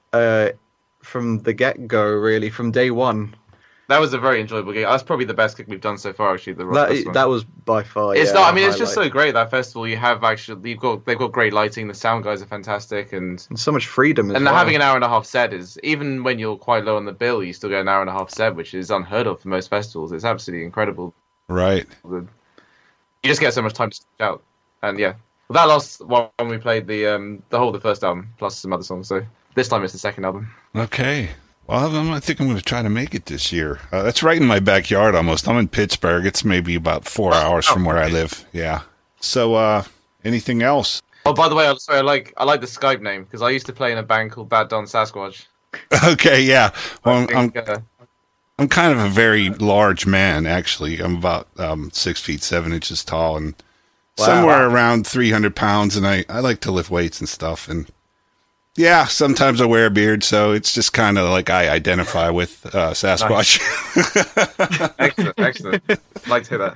from the get-go, really, from day one. That was a very enjoyable gig. That's probably the best gig we've done so far, actually. That was by far. It's not. I mean, it's just so great, that festival. You have they've got great lighting. The sound guys are fantastic, and so much freedom. And having an hour and a half set is, even when you're quite low on the bill, you still get an hour and a half set, which is unheard of for most festivals. It's absolutely incredible. Right. You just get so much time to stretch out, and yeah. Well, that last one we played the first album plus some other songs. So this time it's the second album. Okay. Well, I think I'm going to try to make it this year. That's right in my backyard almost. I'm in Pittsburgh. It's maybe about 4 hours from where I live. Yeah. So, anything else? Oh, by the way, I'm sorry. I like the Skype name because I used to play in a band called Bad Don Sasquatch. Okay, yeah. Well, I'm kind of a very large man, actually. I'm about 6 feet 7 inches tall and somewhere around 300 pounds. And I like to lift weights and stuff. And yeah, sometimes I wear a beard, so it's just kind of like I identify with Sasquatch. Excellent. I'd like to hear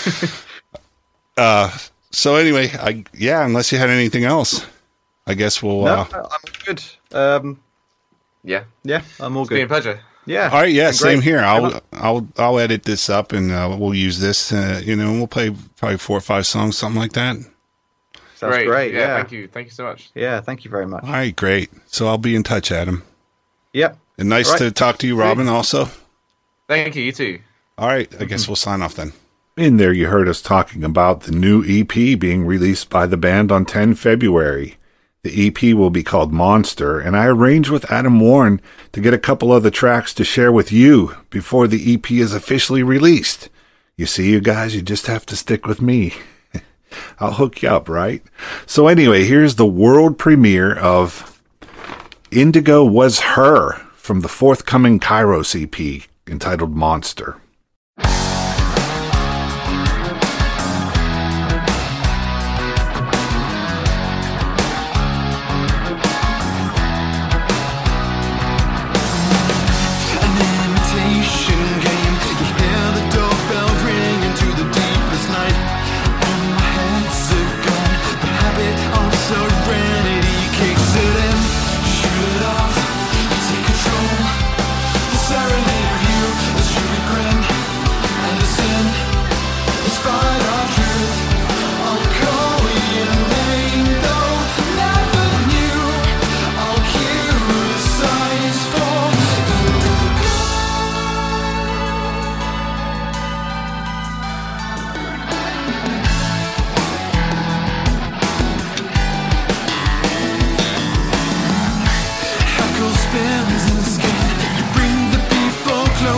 that. So anyway, unless you had anything else, I guess we'll... No, I'm good. Yeah, I'm all good. It's been a pleasure. Yeah. All right, yeah, same here. I'll edit this up and we'll use this, and we'll play probably 4 or 5 songs, something like that. Sounds great. Yeah. Thank you so much. Yeah, thank you very much. All right, great. So I'll be in touch, Adam. Yep. And nice to talk to you, Robin, also. Thank you, you too. All right, I guess we'll sign off then. In there, you heard us talking about the new EP being released by the band on 10 February. The EP will be called Monster, and I arranged with Adam Warren to get a couple other tracks to share with you before the EP is officially released. You see, you guys, you just have to stick with me. I'll hook you up, right? So anyway, here's the world premiere of Indigo Was Her from the forthcoming Kairos EP entitled Monster.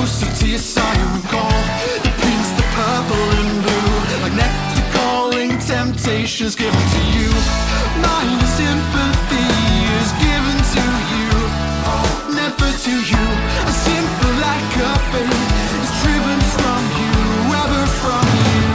closer to your siren call. The pinks, the purple and blue, like nectar calling temptations given to you. Mine sympathy is given to you, never to you. A simple lack of faith is driven from you, ever from you.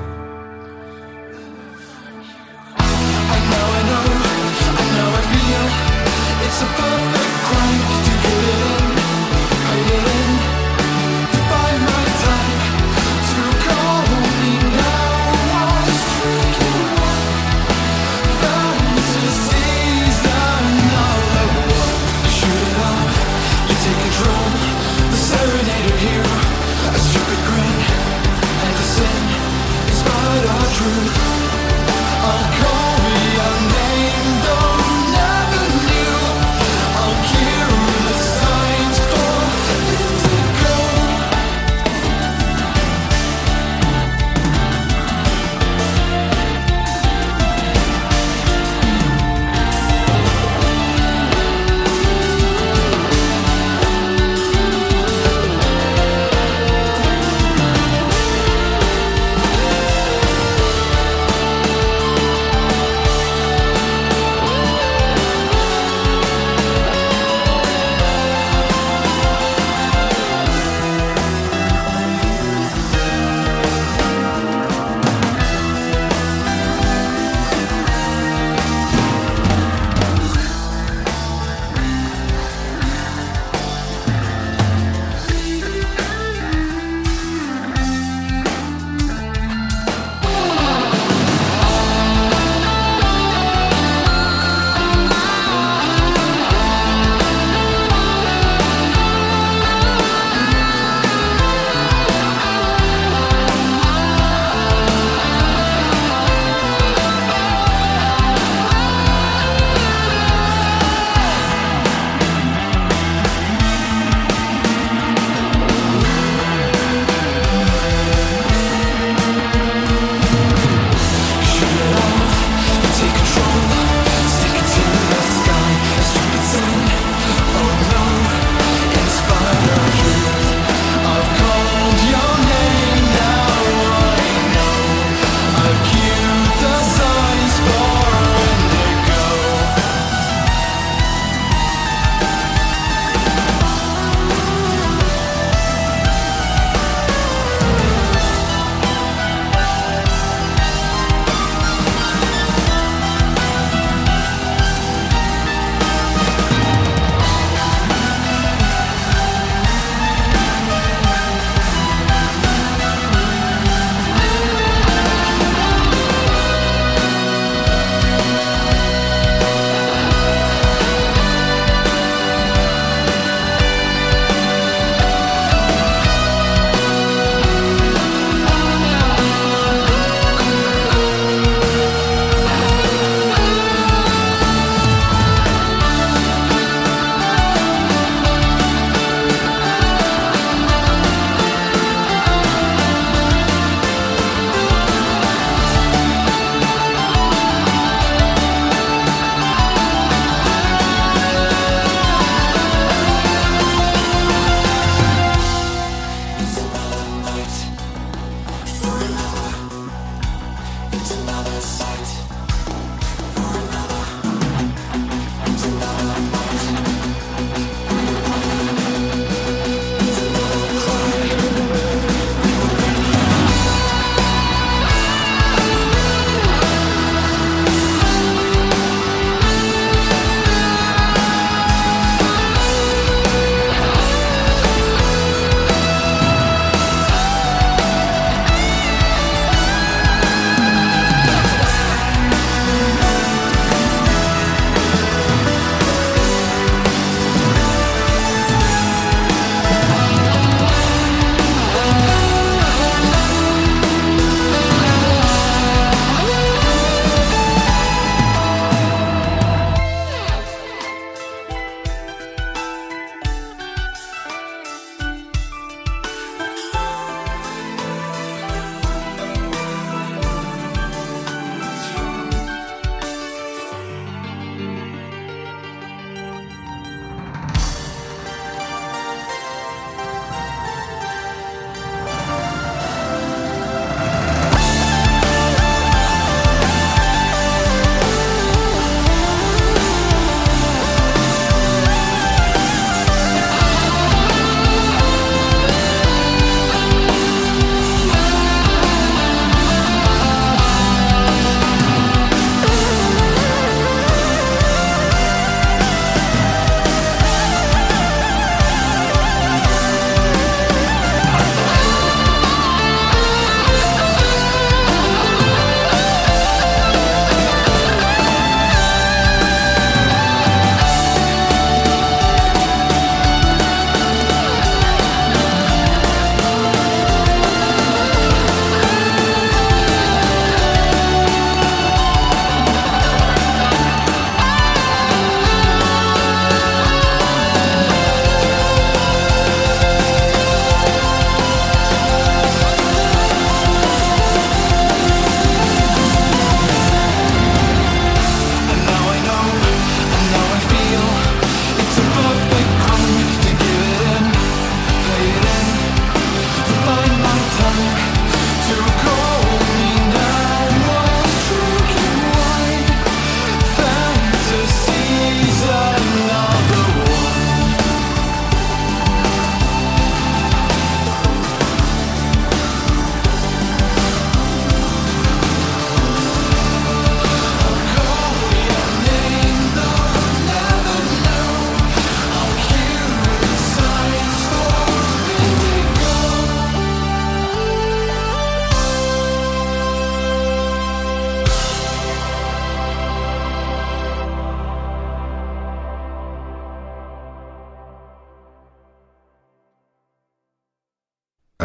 I know, I feel it's a perfect crime to give it in, hide it in, to find my time, to call me now. I was drinking fantasies, another one. Shoot it off, you take control, the serenader here, a stupid grin, and a sin, is but a truth. I'll call me a name, though never knew. I'll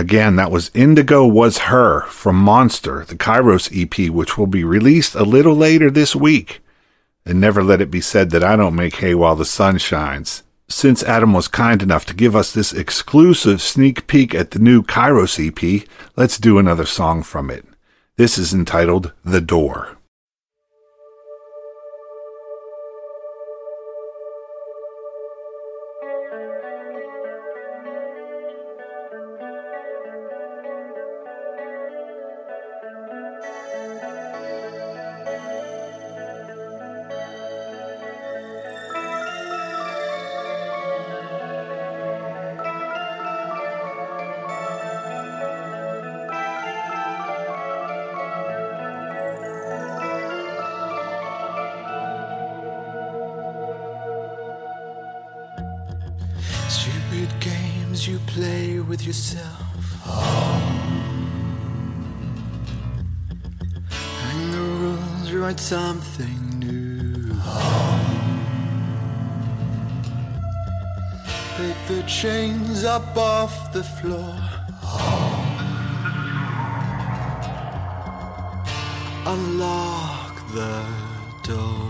Again, that was Indigo Was Her from Monster, the Kairos EP, which will be released a little later this week. And never let it be said that I don't make hay while the sun shines. Since Adam was kind enough to give us this exclusive sneak peek at the new Kairos EP, let's do another song from it. This is entitled The Door. Stupid games you play with yourself. Hang the rules, write something new. Pick the chains up off the floor. Unlock the door.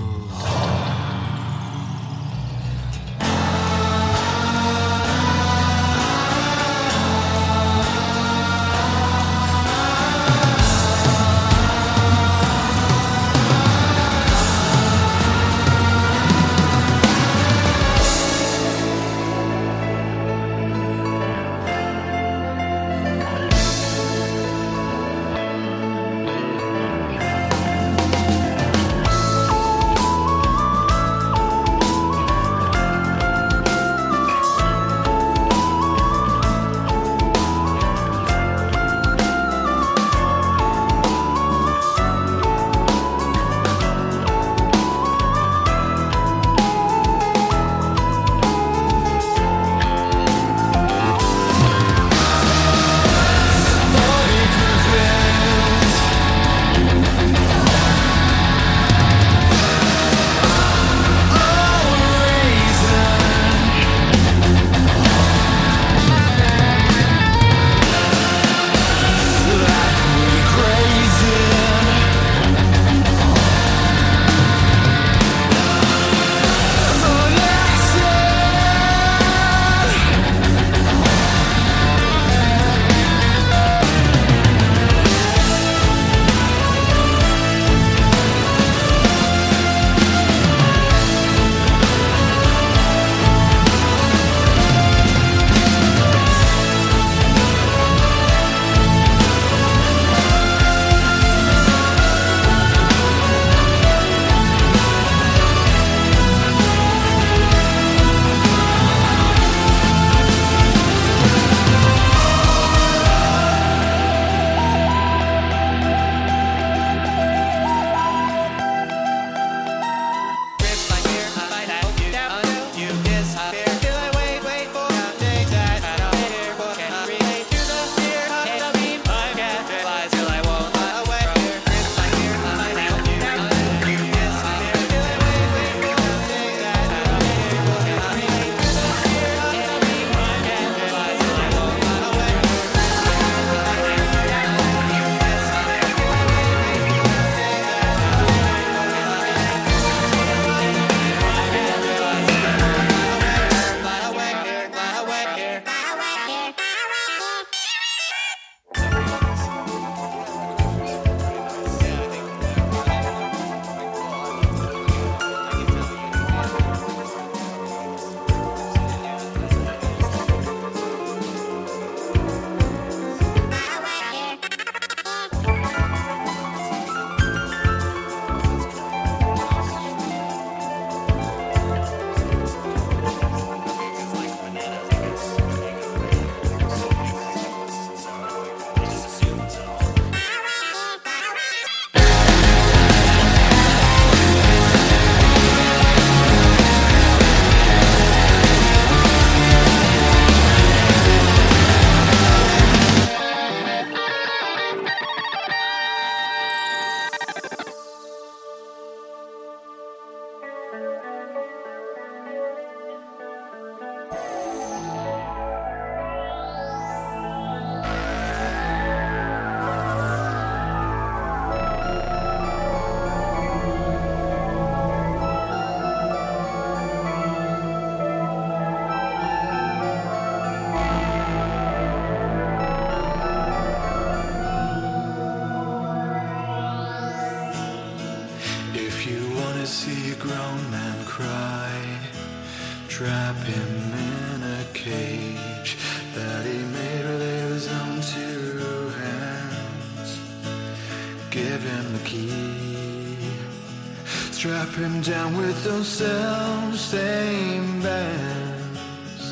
trap him in a cage that he made with his own two hands. Give him the key, strap him down with those self-same bands.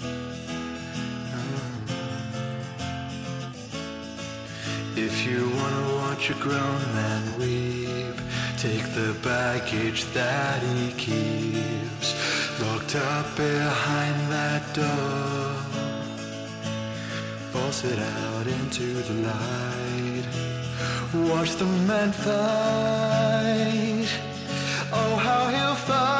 If you wanna watch a grown man weep, take the baggage that he keeps locked up behind that door. Force it out into the light. Watch the man fight. Oh, how he'll fight.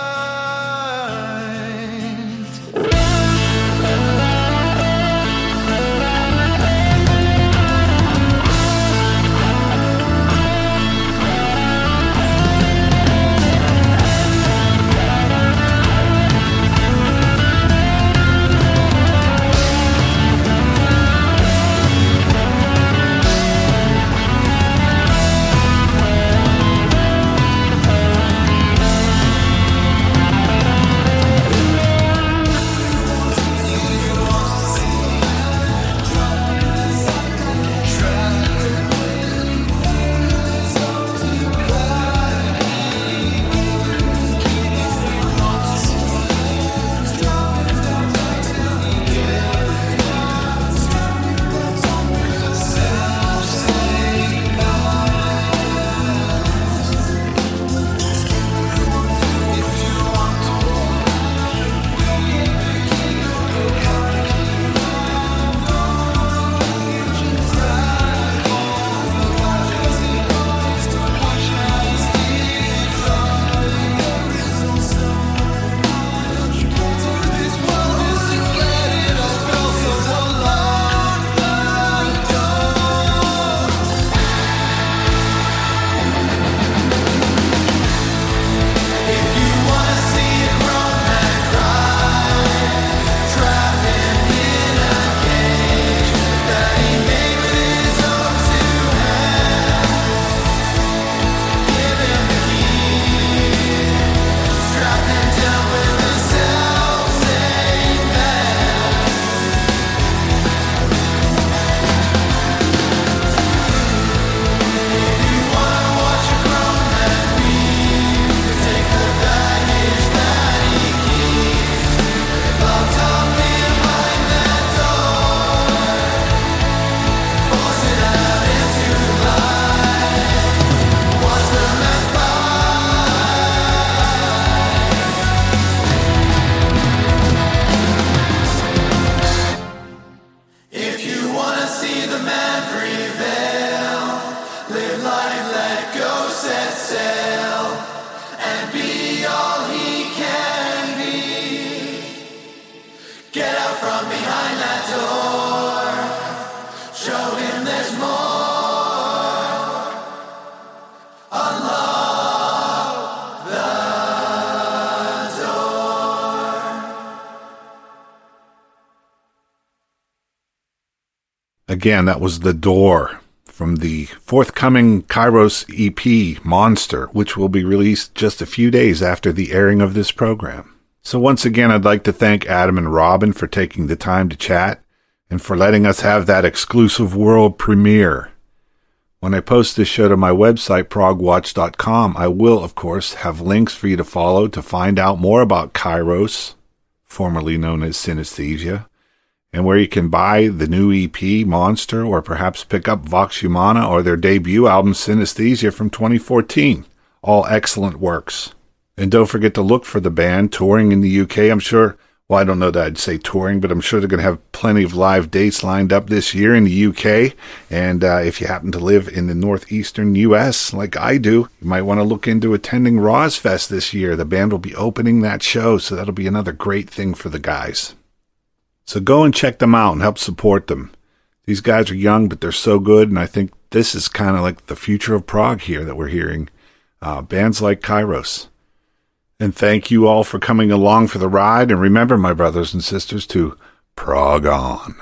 Again, that was The Door from the forthcoming Kairos EP, Monster, which will be released just a few days after the airing of this program. So once again, I'd like to thank Adam and Robin for taking the time to chat and for letting us have that exclusive world premiere. When I post this show to my website, progwatch.com, I will, of course, have links for you to follow to find out more about Kairos, formerly known as Synesthesia, and where you can buy the new EP, Monster, or perhaps pick up Vox Humana or their debut album, Synesthesia, from 2014. All excellent works. And don't forget to look for the band touring in the UK. I'm sure, well, I don't know that I'd say touring, but I'm sure they're going to have plenty of live dates lined up this year in the UK. And if you happen to live in the northeastern US, like I do, you might want to look into attending Rozfest this year. The band will be opening that show, so that'll be another great thing for the guys. So go and check them out and help support them. These guys are young, but they're so good, and I think this is kind of like the future of prog here that we're hearing. Bands like Kairos. And thank you all for coming along for the ride, and remember, my brothers and sisters, to prog on.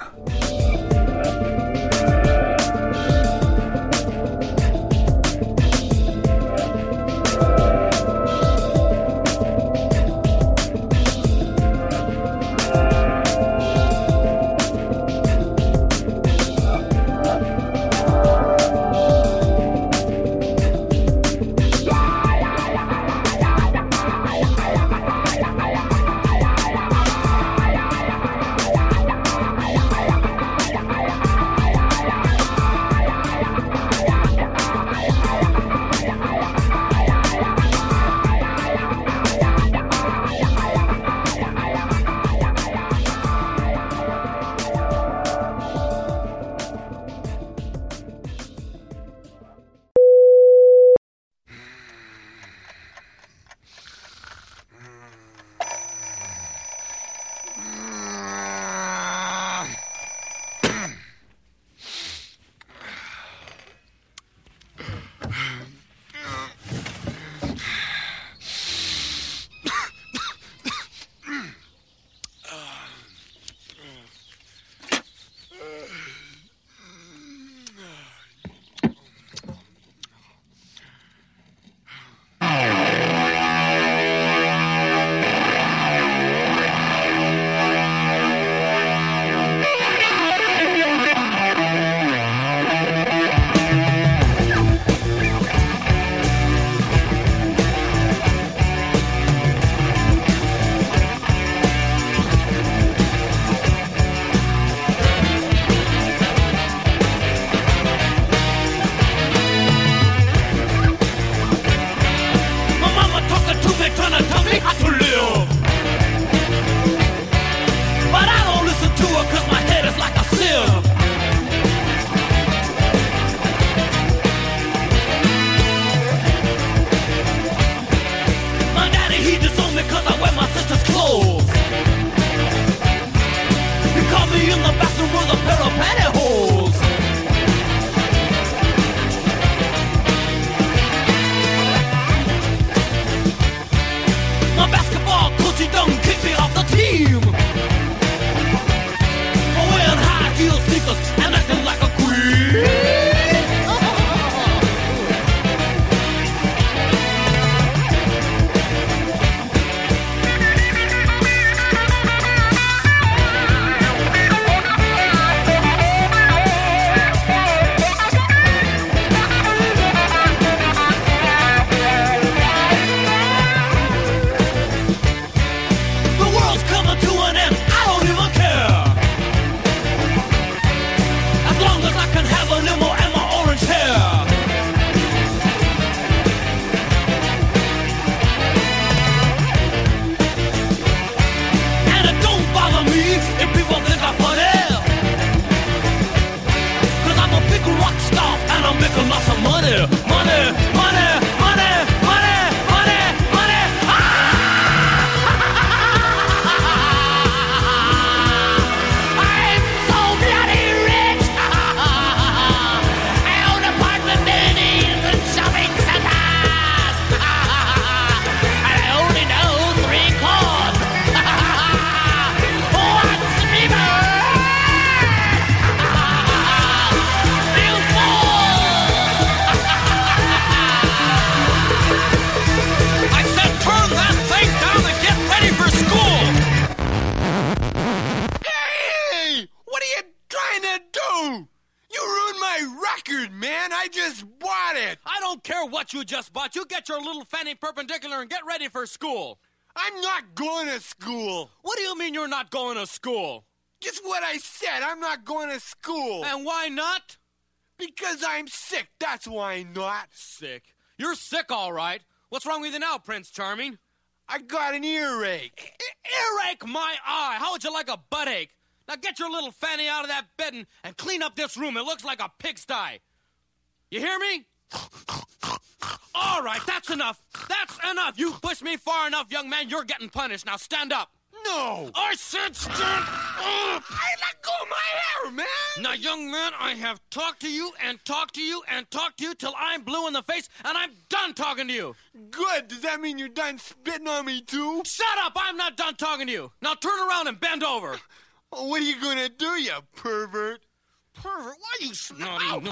what you just bought. You get your little fanny perpendicular and get ready for school. I'm not going to school. What do you mean you're not going to school? Just what I said. I'm not going to school. And why not? Because I'm sick. That's why not. Sick? You're sick, all right. What's wrong with you now, Prince Charming? I got an earache. Earache, my eye. How would you like a butt ache? Now get your little fanny out of that bed and clean up this room. It looks like a pigsty. You hear me? All right, that's enough. That's enough. You pushed me far enough, young man. You're getting punished. Now stand up. No. I said stand up. I let go of my hair, man. Now, young man, I have talked to you and talked to you and talked to you till I'm blue in the face, and I'm done talking to you. Good. Does that mean you're done spitting on me, too? Shut up. I'm not done talking to you. Now turn around and bend over. Oh, what are you going to do, you pervert? Pervert? Why you snotty? Oh,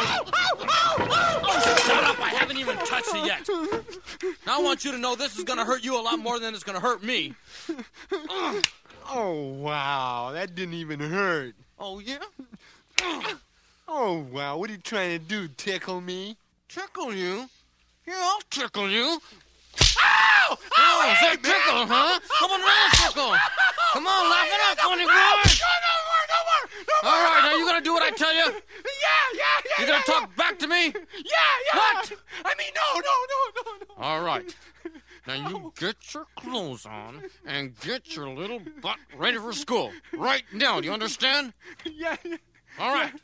shut up. I haven't even touched you yet. Now I want you to know this is going to hurt you a lot more than it's going to hurt me. Oh, wow. That didn't even hurt. Oh, yeah? Oh, wow. What are you trying to do, tickle me? Tickle you? Yeah, I'll tickle you. Ow! Oh, is that tickle, huh? Come on, tickle. Come on, laugh it up, funny boy. No more. All right, now you gonna do what I tell you? Yeah. You gonna talk back to me? Yeah. What? I mean, no. All right. Now you get your clothes on and get your little butt ready for school. Right now, do you understand? Yeah. All right.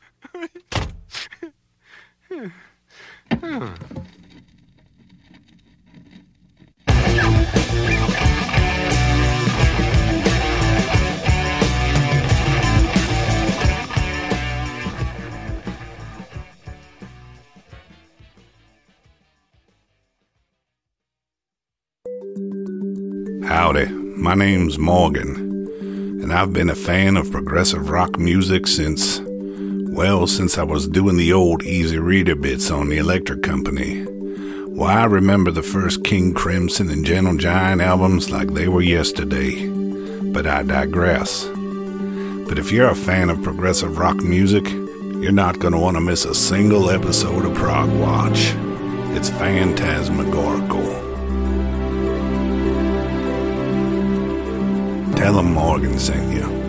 Howdy, my name's Morgan, and I've been a fan of progressive rock music since I was doing the old Easy Reader bits on the Electric Company. Why, I remember the first King Crimson and Gentle Giant albums like they were yesterday. But I digress. But if you're a fan of progressive rock music, you're not going to want to miss a single episode of Prog Watch. It's phantasmagorical. Tell 'em Morgan sent you.